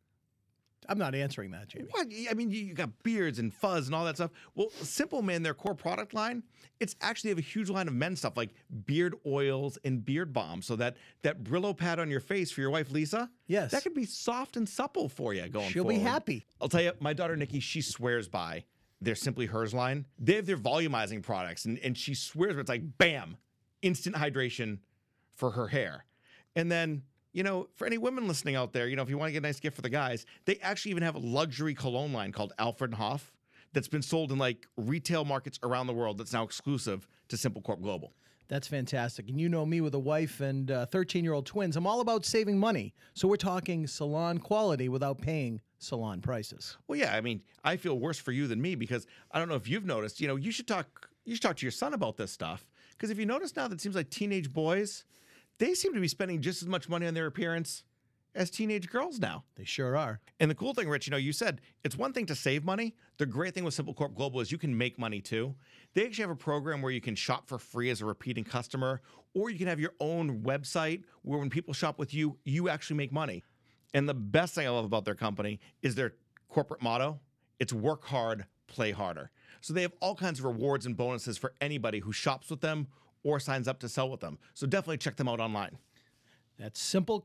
I'm not answering that, Jamie. What? I mean, you, you got beards and fuzz and all that stuff. Well, Simple Man, their core product line, it's actually have a huge line of men's stuff like beard oils and beard balms. So that that Brillo pad on your face for your wife, Lisa, Yes. that could be soft and supple for you going She'll forward. be happy. I'll tell you, my daughter, Nikki, she swears by their Simply Hers line. They have their volumizing products, and, and she swears, but it's like, bam, instant hydration for her hair. And then, you know, for any women listening out there, you know, if you want to get a nice gift for the guys, they actually even have a luxury cologne line called Alfred and Hoff that's been sold in like retail markets around the world that's now exclusive to Simple Corp Global. That's fantastic. And you know me with a wife and uh, thirteen-year-old twins. I'm all about saving money. So we're talking salon quality without paying salon prices. Well, yeah, I mean, I feel worse for you than me because I don't know if you've noticed, you know, you should talk you should talk to your son about this stuff. Because if you notice now that it seems like teenage boys, they seem to be spending just as much money on their appearance as teenage girls now. They sure are. And the cool thing, Rich, you know, you said it's one thing to save money. The great thing with Simple Corp Global is you can make money too. They actually have a program where you can shop for free as a repeating customer, or you can have your own website where when people shop with you, you actually make money. And the best thing I love about their company is their corporate motto. It's work hard, play harder. So they have all kinds of rewards and bonuses for anybody who shops with them or signs up to sell with them. So definitely check them out online. That's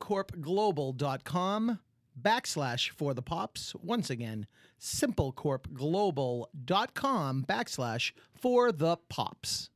simplecorpglobal.com backslash for the pops. Once again, simplecorpglobal.com backslash for the pops.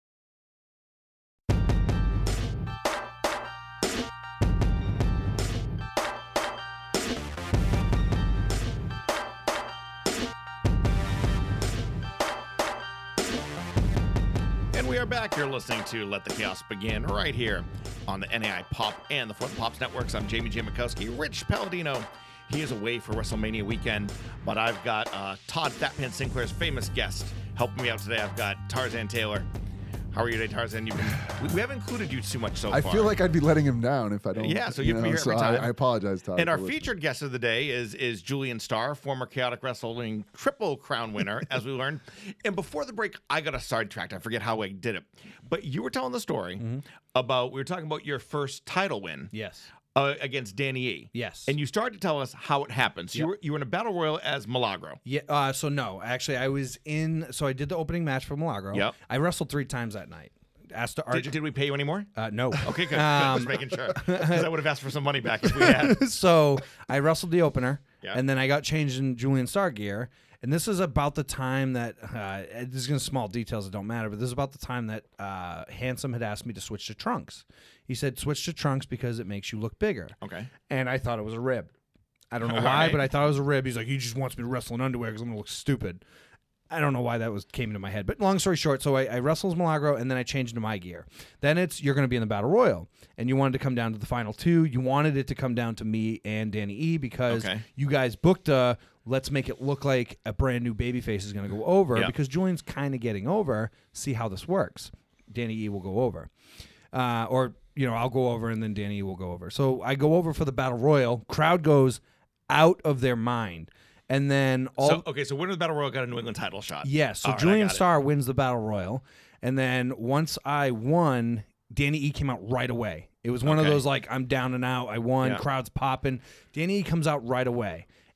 And we are back. You're listening to Let the Chaos Begin right here on the N A I Pop and the For the Pops networks. I'm Jamie J. Mikowski. Rich Palladino, he is away for WrestleMania weekend, but I've got uh, Todd Fatpan Sinclair's famous guest helping me out today. I've got Tarzan Taylor. How are you today, Tarzan? You've been, we, we haven't included you too much so I far. feel like I'd be letting him down if I don't. Yeah, so you have to be here so every I, time. I apologize, Todd. And our for listening. featured guest of the day is is Julian Starr, former Chaotic Wrestling Triple Crown winner, as we learned. And before the break, I got a sidetracked. I forget how I did it. But you were telling the story Mm-hmm. about, we were talking about your first title win Yes. uh, against Danny E. Yes. And you started to tell us how it happened. So you, Yep. were, you were in a battle royal as Milagro. Yeah. Uh, so no, actually, I was in. So I did the opening match for Milagro. Yep. I wrestled three times that night. Asked to Did, Arjun. did we pay you anymore? Uh, no. Okay, good. good. Um, Just making sure. Because I would have asked for some money back if we had. So I wrestled the opener, Yeah. and then I got changed in Julian Starr gear. And this is about the time that uh, this is going to small details that don't matter, but this is about the time that uh, Handsome had asked me to switch to trunks. He said switch to trunks because it makes you look bigger. Okay. And I thought it was a rib. I don't know All why, right. but I thought it was a rib. He's like, he just wants me to wrestle in underwear because I'm going to look stupid. I don't know why that was came into my head, but long story short, so I, I wrestled as Milagro, and then I changed into my gear. Then it's you're going to be in the Battle Royal, and you wanted to come down to the final two. You wanted it to come down to me and Danny E because Okay. you guys booked a let's make it look like a brand new babyface is going to go over Yeah. because Julian's kind of getting over. See how this works. Danny E will go over, uh, or you know I'll go over, and then Danny E will go over. So I go over for the Battle Royal. Crowd goes out of their mind. And then all So, okay, so winner of the Battle Royal got a New England title shot. yes, so All right, I Julian got it. Starr wins the Battle Royal, and then once I won, Danny E came out right away. It was one Okay. of those like I'm down and out, I won, Yeah. crowd's popping. Danny E comes out right away,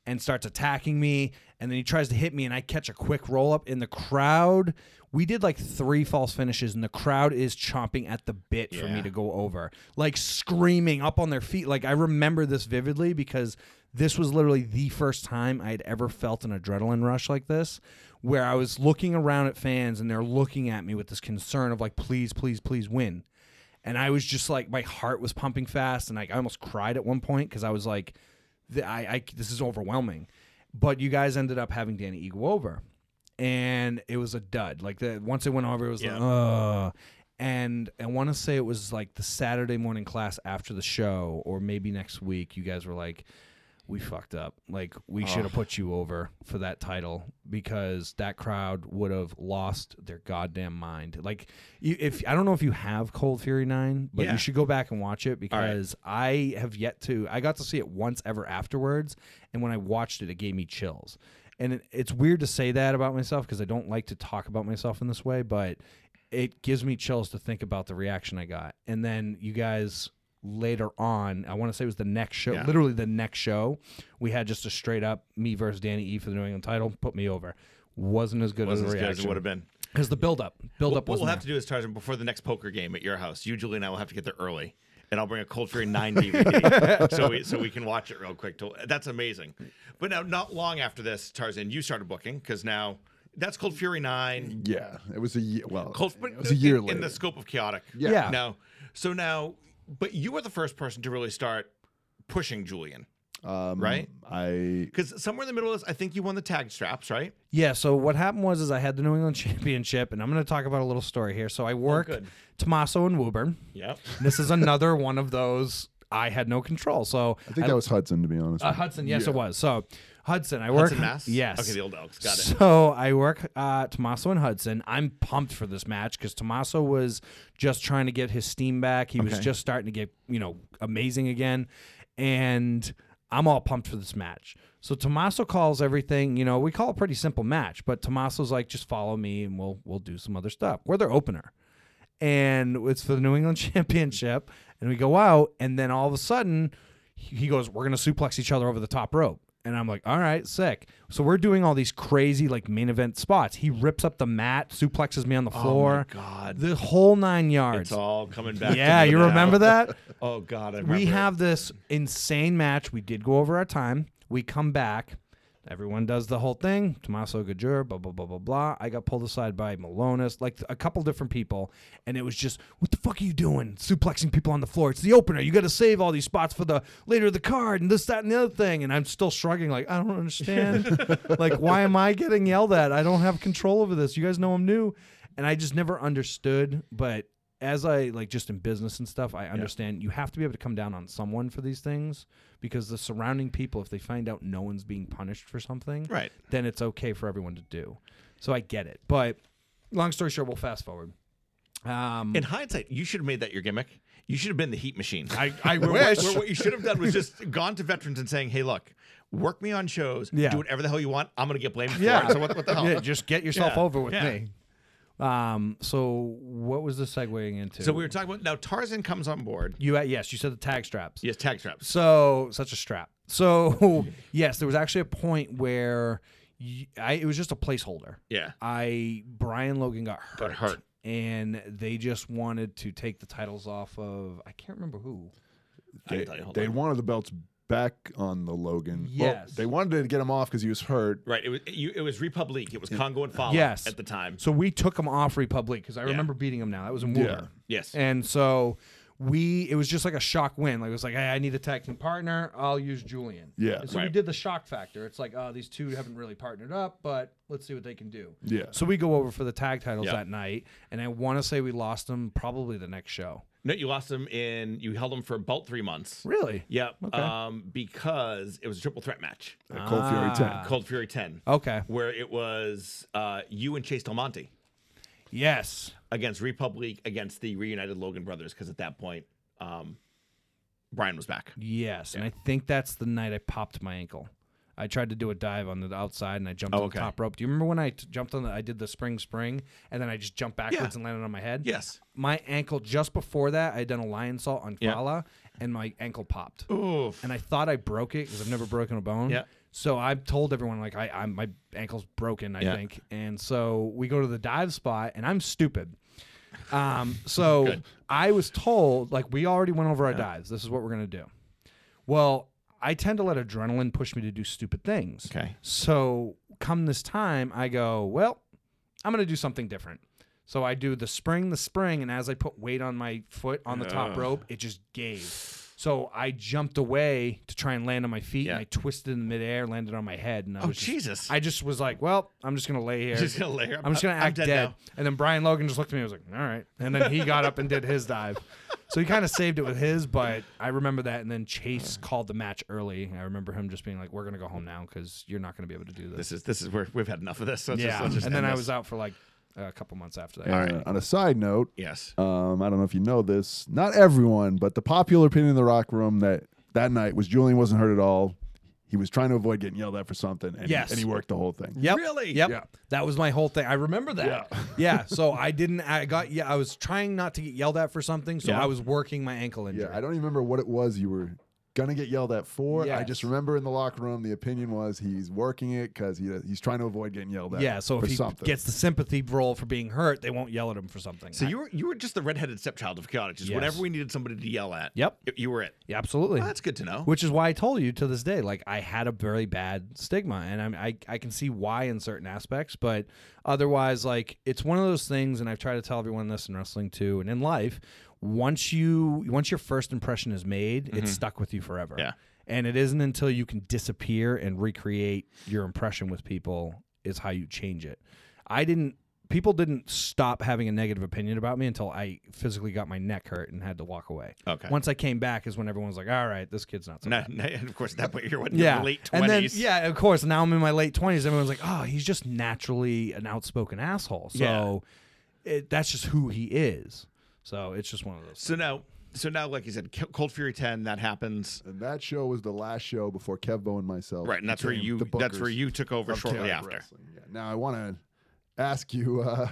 and starts attacking me, and then he tries to hit me, and I catch a quick roll up in the crowd. We did like three false finishes, and the crowd is chomping at the bit for me Yeah. to go over, like screaming up on their feet. Like I remember this vividly because this was literally the first time I had ever felt an adrenaline rush like this, where I was looking around at fans and they're looking at me with this concern of like, please, please, please win. And I was just like, my heart was pumping fast, and like I almost cried at one point because I was like, th- I, I this is overwhelming. But you guys ended up having Danny E go over, and it was a dud. Like the once it went over, it was Yeah. like, uh and I want to say it was like the Saturday morning class after the show, or maybe next week. You guys were like, we fucked up. Like we should have put you over for that title, because that crowd would have lost their goddamn mind. Like you, if I don't know if you have Cold Fury nine, but Yeah. you should go back and watch it, right. because I have yet to. I got to see it once ever afterwards, and when I watched it, it gave me chills. And it, it's weird to say that about myself because I don't like to talk about myself in this way, but it gives me chills to think about the reaction I got. And then you guys later on, I want to say it was the next show, Yeah. literally the next show, we had just a straight up me versus Danny E for the New England title, put me over. Wasn't as good Wasn't as as a good as it reaction. would have been. Because the build up, build What, up what was we'll have to do is, Tarzan, before the next poker game at your house, you, Julie, and I will have to get there early, and I'll bring a Cold Fury nine D V D so we so we can watch it real quick. To, that's amazing. But now, not long after this, Tarzan, you started booking, because now that's Cold Fury nine. Yeah, it was a year. Well, Cold, but it was a year in, later. in the scope of chaotic. Yeah. Yeah. Now, so now, but you were the first person to really start pushing Julian, um, right? I because somewhere in the middle of this, I think you won the tag straps, right? Yeah, so what happened was is I had the New England Championship, and I'm going to talk about a little story here. So I worked good. Tommaso and Woburn. Yep. This is another one of those I had no control. So I think that was Hudson, to be honest. uh, with you. Hudson. Yes, Yeah. it was. So Hudson, I work. Hudson, Mass? Yes. Okay, the old Elks. Got it. So I work uh, Tommaso and Hudson. I'm pumped for this match because Tommaso was just trying to get his steam back. He was Okay. just starting to get, you know, amazing again. And I'm all pumped for this match. So Tommaso calls everything, you know, we call it a pretty simple match, but Tommaso's like, just follow me and we'll we'll do some other stuff. We're their opener. And it's for the New England Championship. And we go out, and then all of a sudden, he he goes, we're going to suplex each other over the top rope. And I'm like, all right, sick. So we're doing all these crazy, like, main event spots. He rips up the mat, suplexes me on the floor. Oh my God. The whole nine yards. It's all coming back. Yeah, to me you now. remember that? Oh God, I remember. We it. have this insane match. We did go over our time. We come back. Everyone does the whole thing. Tommaso Gajur, blah, blah, blah, blah, blah. I got pulled aside by Malonis, like a couple different people. And it was just, what the fuck are you doing? Suplexing people on the floor. It's the opener. You got to save all these spots for the later of the card and this, that, and the other thing. And I'm still shrugging like, I don't understand. Like, why am I getting yelled at? I don't have control over this. You guys know I'm new. And I just never understood. But as I, like, just in business and stuff, I understand you have to be able to come down on someone for these things, because the surrounding people, if they find out no one's being punished for something, Right. then it's okay for everyone to do. So I get it. But long story short, we'll fast forward. Um, In hindsight, you should have made that your gimmick. You should have been the heat machine. I, I Where- wish. where what you should have done was just gone to veterans and saying, "Hey, look, work me on shows. Yeah. Do whatever the hell you want. I'm going to get blamed for Yeah. it. So what, what the hell?" Yeah, just get yourself Yeah. over with Yeah. me. Um, so what was the segueing into? So we were talking about now. Tarzan comes on board. you. Yes, you said the tag straps. Yes, tag straps. So such a strap. So yes, there was actually a point where y I it was just a placeholder. Yeah. I Brian Logan got hurt. Got hurt. And they just wanted to take the titles off of I can't remember who. I They, can tell you, hold they on. wanted the belts back on the Logan. Well, Yes. they wanted to get him off because he was hurt. Right. It was you, it was Republic. It was Congo and Fala Yes. at the time. So we took him off Republic because I remember beating him now. That was in Yeah. Woburn. Yes. And so we it was just like a shock win. Like it was like, hey, I need a tag team partner. I'll use Julian. Yeah. And so we Right. did the shock factor. It's like, oh, these two haven't really partnered up, but let's see what they can do. Yeah. So we go over for the tag titles Yeah. that night, and I want to say we lost them probably the next show. No, you lost him in. You held him for about three months. Really? Yep. Okay. Um, because it was a triple threat match. Uh, Cold Fury ten. Ah. Cold Fury ten. Okay. Where it was uh, you and Chase Del Monte Yes. against Republic against the reunited Logan brothers, because at that point, um, Brian was back. Yes. And I think that's the night I popped my ankle. I tried to do a dive on the outside, and I jumped Oh, on okay. the top rope. Do you remember when I t- jumped on the, I did the spring spring, and then I just jumped backwards Yeah. and landed on my head? Yes. My ankle, just before that, I had done a lion salt on Yeah. Fala, and my ankle popped. Oof. And I thought I broke it because I've never broken a bone. Yeah. So I told everyone like I, I'm my ankle's broken, I Yeah. think, and so we go to the dive spot, and I'm stupid. Um, so Good. I was told like we already went over our dives. This is what we're gonna do. Well, I tend to let adrenaline push me to do stupid things. Okay. So come this time, I go, well, I'm gonna do something different. So I do the spring, the spring, and as I put weight on my foot on the top Ugh. rope, it just gave. So I jumped away to try and land on my feet, Yeah. and I twisted in midair, landed on my head, and I Oh, was just- Jesus. I just was like, well, I'm just gonna lay here. Just gonna lay here. I'm just gonna I'm act dead dead. now. And then Brian Logan just looked at me and was like, all right. And then he got up and did his dive. So he kind of saved it with his, but I remember that. And then Chase called the match early. I remember him just being like, we're gonna go home now because you're not gonna be able to do this. This is this is where we've had enough of this. Let's yeah. just, let's just and then end I this. was out for like a couple months after that. All right. Uh, on a side note, Yes. um, I don't know if you know this, not everyone, but the popular opinion in the rock room that that night was Julian wasn't hurt at all. He was trying to avoid getting yelled at for something, and, Yes. and he worked the whole thing. Yep. Really? Yep. Yeah. That was my whole thing. I remember that. Yeah. Yeah. So I didn't. I got. Yeah. I was trying not to get yelled at for something. So Yeah. I was working my ankle injury. Yeah, I don't even remember what it was you were gonna get yelled at for. I Yes. just remember in the locker room the opinion was he's working it because he he's trying to avoid getting yelled at. Yeah. So for if he something. gets the sympathy role for being hurt, they won't yell at him for something. So I- you were you were just the redheaded stepchild of Chaotix. Just Yes. whenever we needed somebody to yell at, Yep. y- you were it. Yeah, absolutely. Well, that's good to know. Which is why I told you to this day, like I had a very bad stigma, and I'm, I I can see why in certain aspects, but otherwise, like it's one of those things, and I've tried to tell everyone this in wrestling too, and in life, once you once your first impression is made, it's stuck with you forever. Yeah. And it isn't until you can disappear and recreate your impression with people is how you change it. I didn't. People didn't stop having a negative opinion about me until I physically got my neck hurt and had to walk away. Okay. Once I came back is when everyone was like, all right, this kid's not so No, bad. no, and of course, at that point, you're what, in Yeah. your late And then, twenties. yeah, of course, now I'm in my late twenties. Everyone's like, oh, he's just naturally an outspoken asshole. So it, that's just who he is. So it's just one of those. So now, so now, like you said, K- Cold Fury ten, that happens. And that show was the last show before Kevbo and myself. Right, and that's where became you the that's where bookers you took over of shortly Chaotic after. Wrestling. Yeah. Now I want to ask you, uh,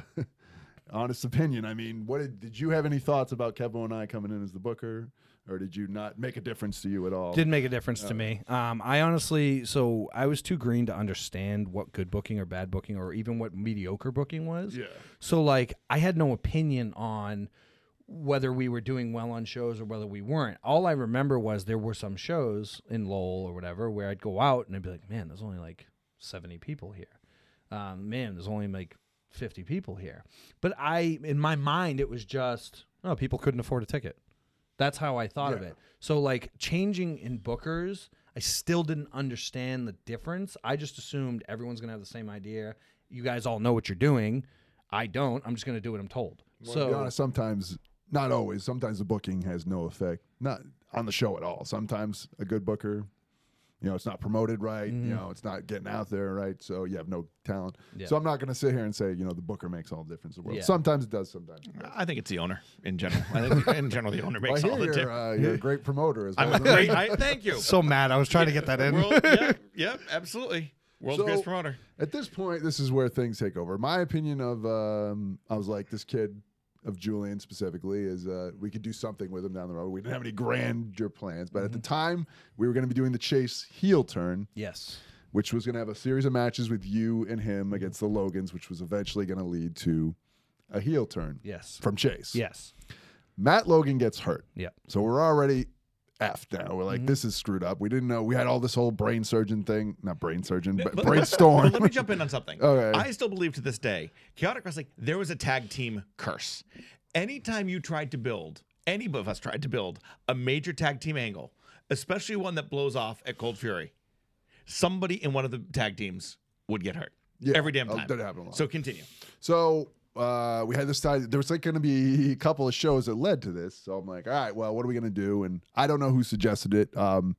honest opinion. I mean, what did, did you have any thoughts about Kevbo and I coming in as the booker, or did you not make a difference to you at all? Didn't make a difference to me. Um, I honestly, so I was too green to understand what good booking or bad booking or even what mediocre booking was. Yeah. So like, I had no opinion on whether we were doing well on shows or whether we weren't. All I remember was there were some shows in Lowell or whatever where I'd go out and I'd be like, man, there's only like seventy people here. Um, man, there's only like fifty people here. But I, in my mind, it was just, oh, people couldn't afford a ticket. That's how I thought of Yeah. it. So like changing in bookers, I still didn't understand the difference. I just assumed everyone's going to have the same idea. You guys all know what you're doing. I don't. I'm just going to do what I'm told. Well, so to be honest, sometimes, not always, sometimes the booking has no effect, not on the show at all. Sometimes a good booker, you know, it's not promoted right, you know, it's not getting out there right, so you have no talent. Yeah. So I'm not going to sit here and say, you know, the booker makes all the difference in the world. Yeah. Sometimes it does, sometimes it doesn't. I think it's the owner in general. I think in general, the owner Well, I makes hear all the you're, difference. uh, you're a great promoter as well. I'm a great. I, thank you. so mad. I was trying to get that in. World, yeah, yeah, absolutely. World's So- greatest promoter. At this point, this is where things take over. My opinion of, um, I was like, this kid, of Julian specifically, is uh, we could do something with him down the road. We didn't have any grandeur plans, but at the time, we were going to be doing the Chase heel turn, Yes. which was going to have a series of matches with you and him against the Logans, which was eventually going to lead to a heel turn Yes. from Chase. Yes. Matt Logan gets hurt. Yep. So we're already effed now. We're like, this is screwed up. We didn't know. We had all this whole brain surgeon thing. Not brain surgeon, but But- brainstorm. But let me jump in on something. Okay. I still believe to this day, Chaotic Wrestling, there was a tag team curse. Anytime you tried to build, any of us tried to build a major tag team angle, especially one that blows off at Cold Fury, somebody in one of the tag teams would get hurt. Yeah, Every damn oh, time. that happened a lot. So continue. So uh, we had this time. There was like going to be a couple of shows that led to this. So I'm like, all right, well, what are we going to do? And I don't know who suggested it. Um,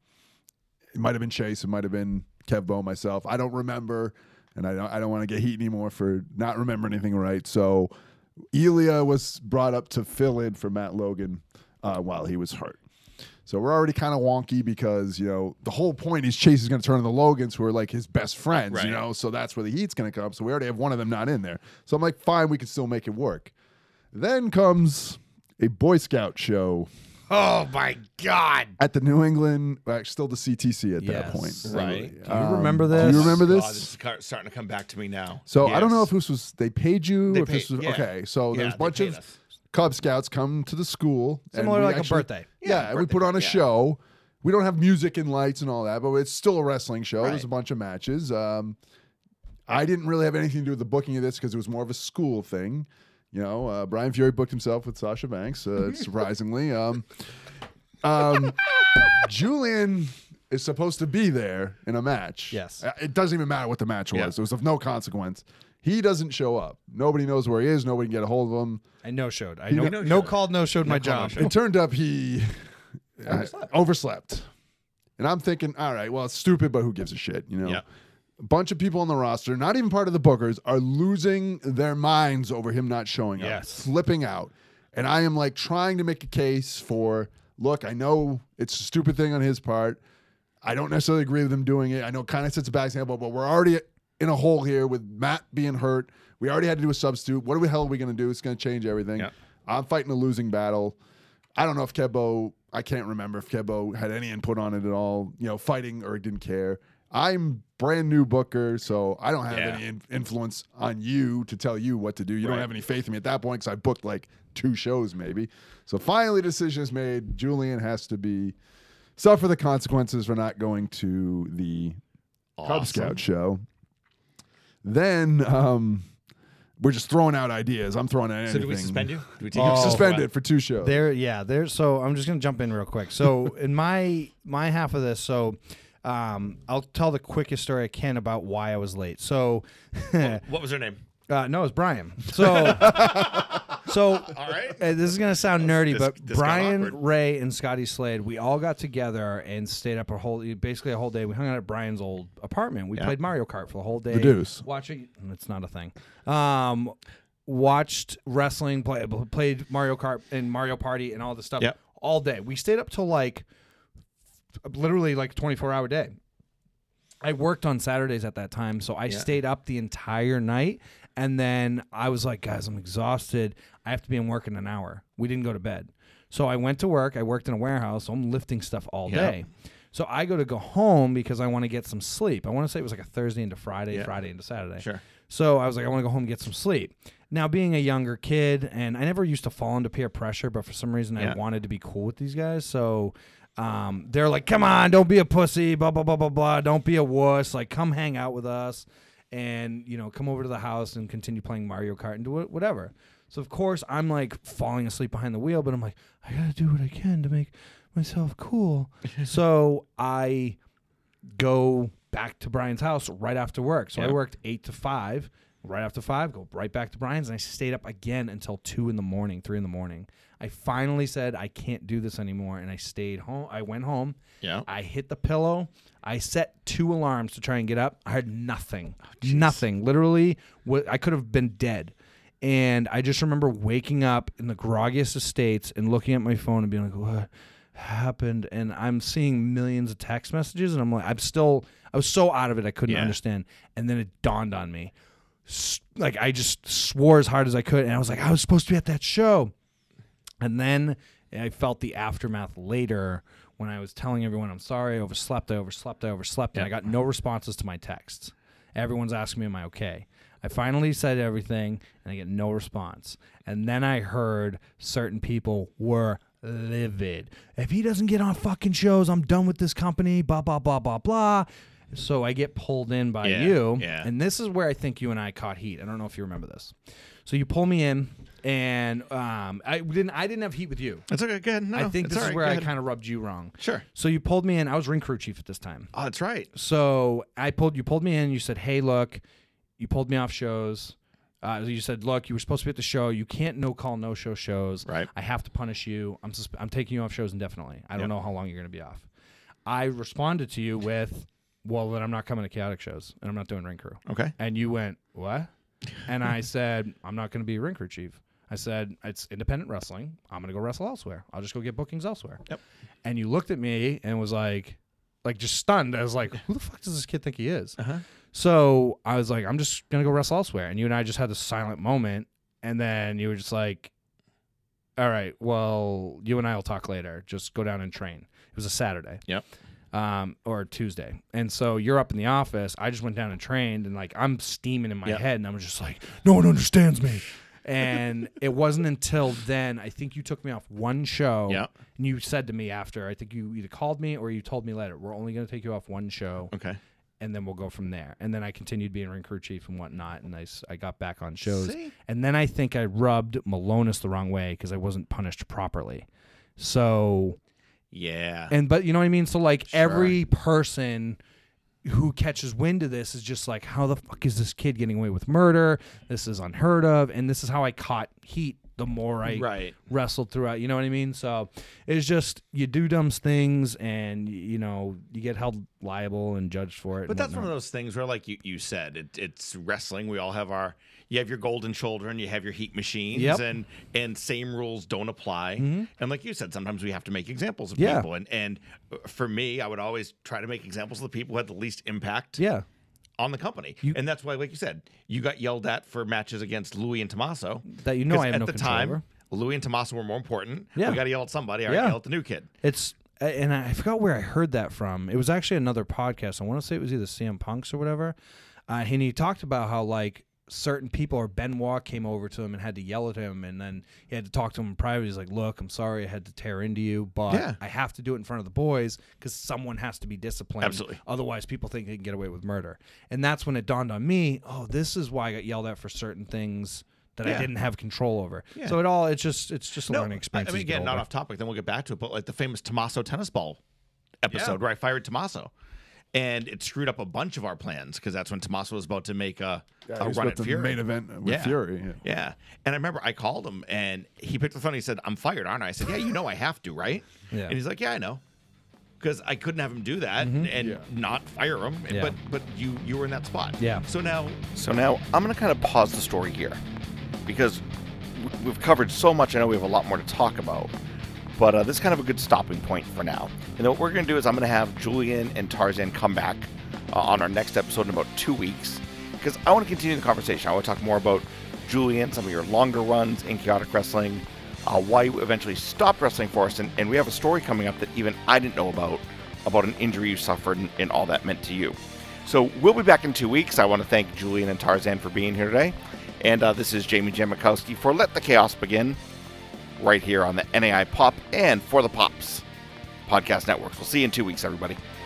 it might have been Chase. It might have been Kev Bo, myself. I don't remember, and I don't. I don't want to get heat anymore for not remembering anything right. So Elia was brought up to fill in for Matt Logan uh, while he was hurt. So we're already kind of wonky because, you know, the whole point is Chase is going to turn on the Logans, who are like his best friends, Right. you know, so that's where the heat's going to come. So we already have one of them not in there. So I'm like, fine, we can still make it work. Then comes a Boy Scout show Oh my God! At the New England, well, still the C T C at Yes. that point. Right. Do you remember Do this? you remember this? God, this is car- starting to come back to me now. So I don't know Yes. if this was they paid you. They if this paid- was yeah. okay. So Yeah, there's a they bunch paid of us. Cub Scouts come to the school. and Similar we like actually- a birthday. Yeah, Yeah, and we birthday put on a party, yeah. show. We don't have music and lights and all that, but it's still a wrestling show. There's Right. a bunch of matches. Um, I didn't really have anything to do with the booking of this because it was more of a school thing. You know, uh, Brian Fury booked himself with Sasha Banks, uh, surprisingly. Um, um, Julian is supposed to be there in a match. Yes. Uh, It doesn't even matter what the match was. Yeah. It was of no consequence. He doesn't show up. Nobody knows where he is. Nobody can get a hold of him. I no showed. I He no, no no showed. called, no showed my called, no job. showed. It turned up he uh, overslept. And I'm thinking, all right, well, it's stupid, but who gives a shit, you know? Yeah. A bunch of people on the roster, not even part of the bookers, are losing their minds over him not showing up, Yes. flipping out. And I am like trying to make a case for, look, I know it's a stupid thing on his part. I don't necessarily agree with him doing it. I know it kind of sets a bad example, but we're already in a hole here with Matt being hurt. We already had to do a substitute. What the hell are we going to do? It's going to change everything. Yeah. I'm fighting a losing battle. I don't know if Kebo, I can't remember if Kebo had any input on it at all, you know, fighting or didn't care. I'm brand new booker, so I don't have Yeah. any in- influence on you to tell you what to do. You Right. don't have any faith in me at that point because I booked like two shows maybe. So finally, the decision is made. Julian has to be suffer the consequences for not going to the Cub Awesome. Scout show. Then um, we're just throwing out ideas. I'm throwing out anything. So do we suspend you? Do we take Oh. you Suspended for two shows. There, yeah, there. So I'm just gonna jump in real quick. So in my my half of this, so um, I'll tell the quickest story I can about why I was late. So, What was her name? uh, no, it's Brian. So, so All right. uh, this is gonna sound nerdy, This- but this got Brian, awkward. Ray, and Scotty Slade, we all got together and stayed up a whole, basically a whole day. We hung out at Brian's old apartment. We Yeah. played Mario Kart for the whole day. The Deuce. Watching, it's not a thing. Um, watched wrestling, play, played Mario Kart and Mario Party and all this stuff Yep. all day. We stayed up till like literally like a twenty-four hour day. I worked on Saturdays at that time, so I Yeah. stayed up the entire night. And then I was like, guys, I'm exhausted. I have to be in work in an hour. We didn't go to bed. So I went to work. I worked in a warehouse. So I'm lifting stuff all Yep. day. So I go to go home because I want to get some sleep. I want to say it was like a Thursday into Friday, Yeah. Friday into Saturday. Sure. So I was like, I want to go home and get some sleep. Now, being a younger kid, and I never used to fall into peer pressure, but for some reason Yeah. I wanted to be cool with these guys. So um, they're like, come on, don't be a pussy, blah, blah, blah, blah, blah. Don't be a wuss. Like, come hang out with us and, you know, come over to the house and continue playing Mario Kart and do it, whatever. So, of course, I'm like falling asleep behind the wheel, but I'm like, I got to do what I can to make myself cool. So I go back to Brian's house right after work. So Yeah. I worked eight to five. Right after five, go right back to Brian's, and I stayed up again until two in the morning, three in the morning. I finally said I can't do this anymore, and I stayed home. I went home. Yeah. I hit the pillow. I set two alarms to try and get up. I heard nothing, nothing. Literally, what I could have been dead. And I just remember waking up in the groggiest of states and looking at my phone and being like, "What happened?" And I'm seeing millions of text messages, and I'm like, I'm still, I was so out of it, I couldn't Yeah. understand. And then it dawned on me. S- Like, I just swore as hard as I could, and I was like, I was supposed to be at that show. And then I felt the aftermath later when I was telling everyone, I'm sorry, I overslept, I overslept, I overslept, and Yeah. I got no responses to my texts. Everyone's asking me, am I okay? I finally said everything, and I get no response. And then I heard certain people were livid. If he doesn't get on fucking shows, I'm done with this company, blah, blah, blah, blah, blah. So I get pulled in by Yeah, you, yeah. and this is where I think you and I caught heat. I don't know if you remember this. So you pull me in, and um, I didn't. I didn't have heat with you. That's okay. Good. No, I think it's this all is right. where Go I ahead. kind of rubbed you wrong. Sure. So you pulled me in. I was ring crew chief at this time. Oh, that's right. So I pulled you pulled me in. You said, "Hey, look," you pulled me off shows. Uh, you said, "Look, you were supposed to be at the show. You can't no call, no show shows. Right. I have to punish you. I'm susp- I'm taking you off shows indefinitely. I don't Yep. know how long you're going to be off." I responded to you with, "Well, then I'm not coming to chaotic shows, and I'm not doing ring crew." Okay. And you went, "What?" And I said, "I'm not going to be a ring crew chief." I said, "It's independent wrestling. I'm going to go wrestle elsewhere. I'll just go get bookings elsewhere." Yep. And you looked at me and was like, like just stunned. I was like, "Who the fuck does this kid think he is?" Uh huh. So I was like, "I'm just going to go wrestle elsewhere." And you and I just had this silent moment. And then you were just like, all right, well, you and I will talk later. Just go down and train. It was a Saturday. Yep. Um, or Tuesday. And so you're up in the office. I just went down and trained, and like I'm steaming in my Yep. head, and I'm just like, no one understands me. And it wasn't until then, I think you took me off one show. Yep. And you said to me after, I think you either called me or you told me later, we're only going to take you off one show. Okay. And then we'll go from there. And then I continued being ring crew chief and whatnot, and I, s- I got back on shows. See? And then I think I rubbed Malonis the wrong way because I wasn't punished properly. So, Yeah. and but you know what I mean? So like Sure. every person who catches wind of this is just like, how the fuck is this kid getting away with murder? This is unheard of. And this is how I caught heat the more I Right. wrestled throughout. You know what I mean? So it's just you do dumb things, and y- you know you get held liable and judged for it. But and that's one whatnot. of those things where, like you, you said, it, it's wrestling. We all have our, you have your golden children, you have your heat machines, Yep. and and same rules don't apply. Mhm. And like you said, sometimes we have to make examples of Yeah. people. And and for me, I would always try to make examples of the people who had the least impact Yeah. on the company. You- and that's why, like you said, you got yelled at for matches against Louis and Tommaso. That you know 'Cause I have at no the control time, over. Louis and Tommaso were more important. Yeah. We got to yell at somebody. All right, Yeah. yell at the new kid. It's and I forgot where I heard that from. It was actually another podcast. I want to say it was either C M Punk's or whatever. Uh, and he talked about how like certain people or Benoit came over to him and had to yell at him, and then he had to talk to him in private. He's like, "Look, I'm sorry, I had to tear into you, but Yeah. I have to do it in front of the boys because someone has to be disciplined. Absolutely. Otherwise, people think they can get away with murder." And that's when it dawned on me, oh, this is why I got yelled at for certain things that I Yeah. didn't have control over. Yeah. So it all it's just it's just a No, learning experience. I mean, as you get again, not older. off topic. Then we'll get back to it. But like the famous Tommaso tennis ball episode where I fired Tommaso, and it screwed up a bunch of our plans because that's when Tommaso was about to make a, Yeah, a he was run with at the Fury. main event with Yeah. Fury. Yeah. Yeah, and I remember I called him and he picked the phone. And he said, "I'm fired, aren't I?" I said, "Yeah, you know I have to, right?" Yeah. And he's like, "Yeah, I know." Because I couldn't have him do that and Yeah. not fire him, Yeah. but but you you were in that spot. Yeah. So now So now I'm going to kind of pause the story here because w- we've covered so much. I know we have a lot more to talk about, but uh, this is kind of a good stopping point for now. And then what we're going to do is I'm going to have Julian and Tarzan come back uh, on our next episode in about two weeks because I want to continue the conversation. I want to talk more about Julian, some of your longer runs in chaotic wrestling, uh, why you eventually stopped wrestling for us, and, and we have a story coming up that even I didn't know about, about an injury you suffered and, and all that meant to you. So we'll be back in two weeks. I want to thank Julian and Tarzan for being here today. And uh, this is Jamie Jamakowski for Let the Chaos Begin, right here on the N A I Pop and For the Pops podcast networks. We'll see you in two weeks, everybody.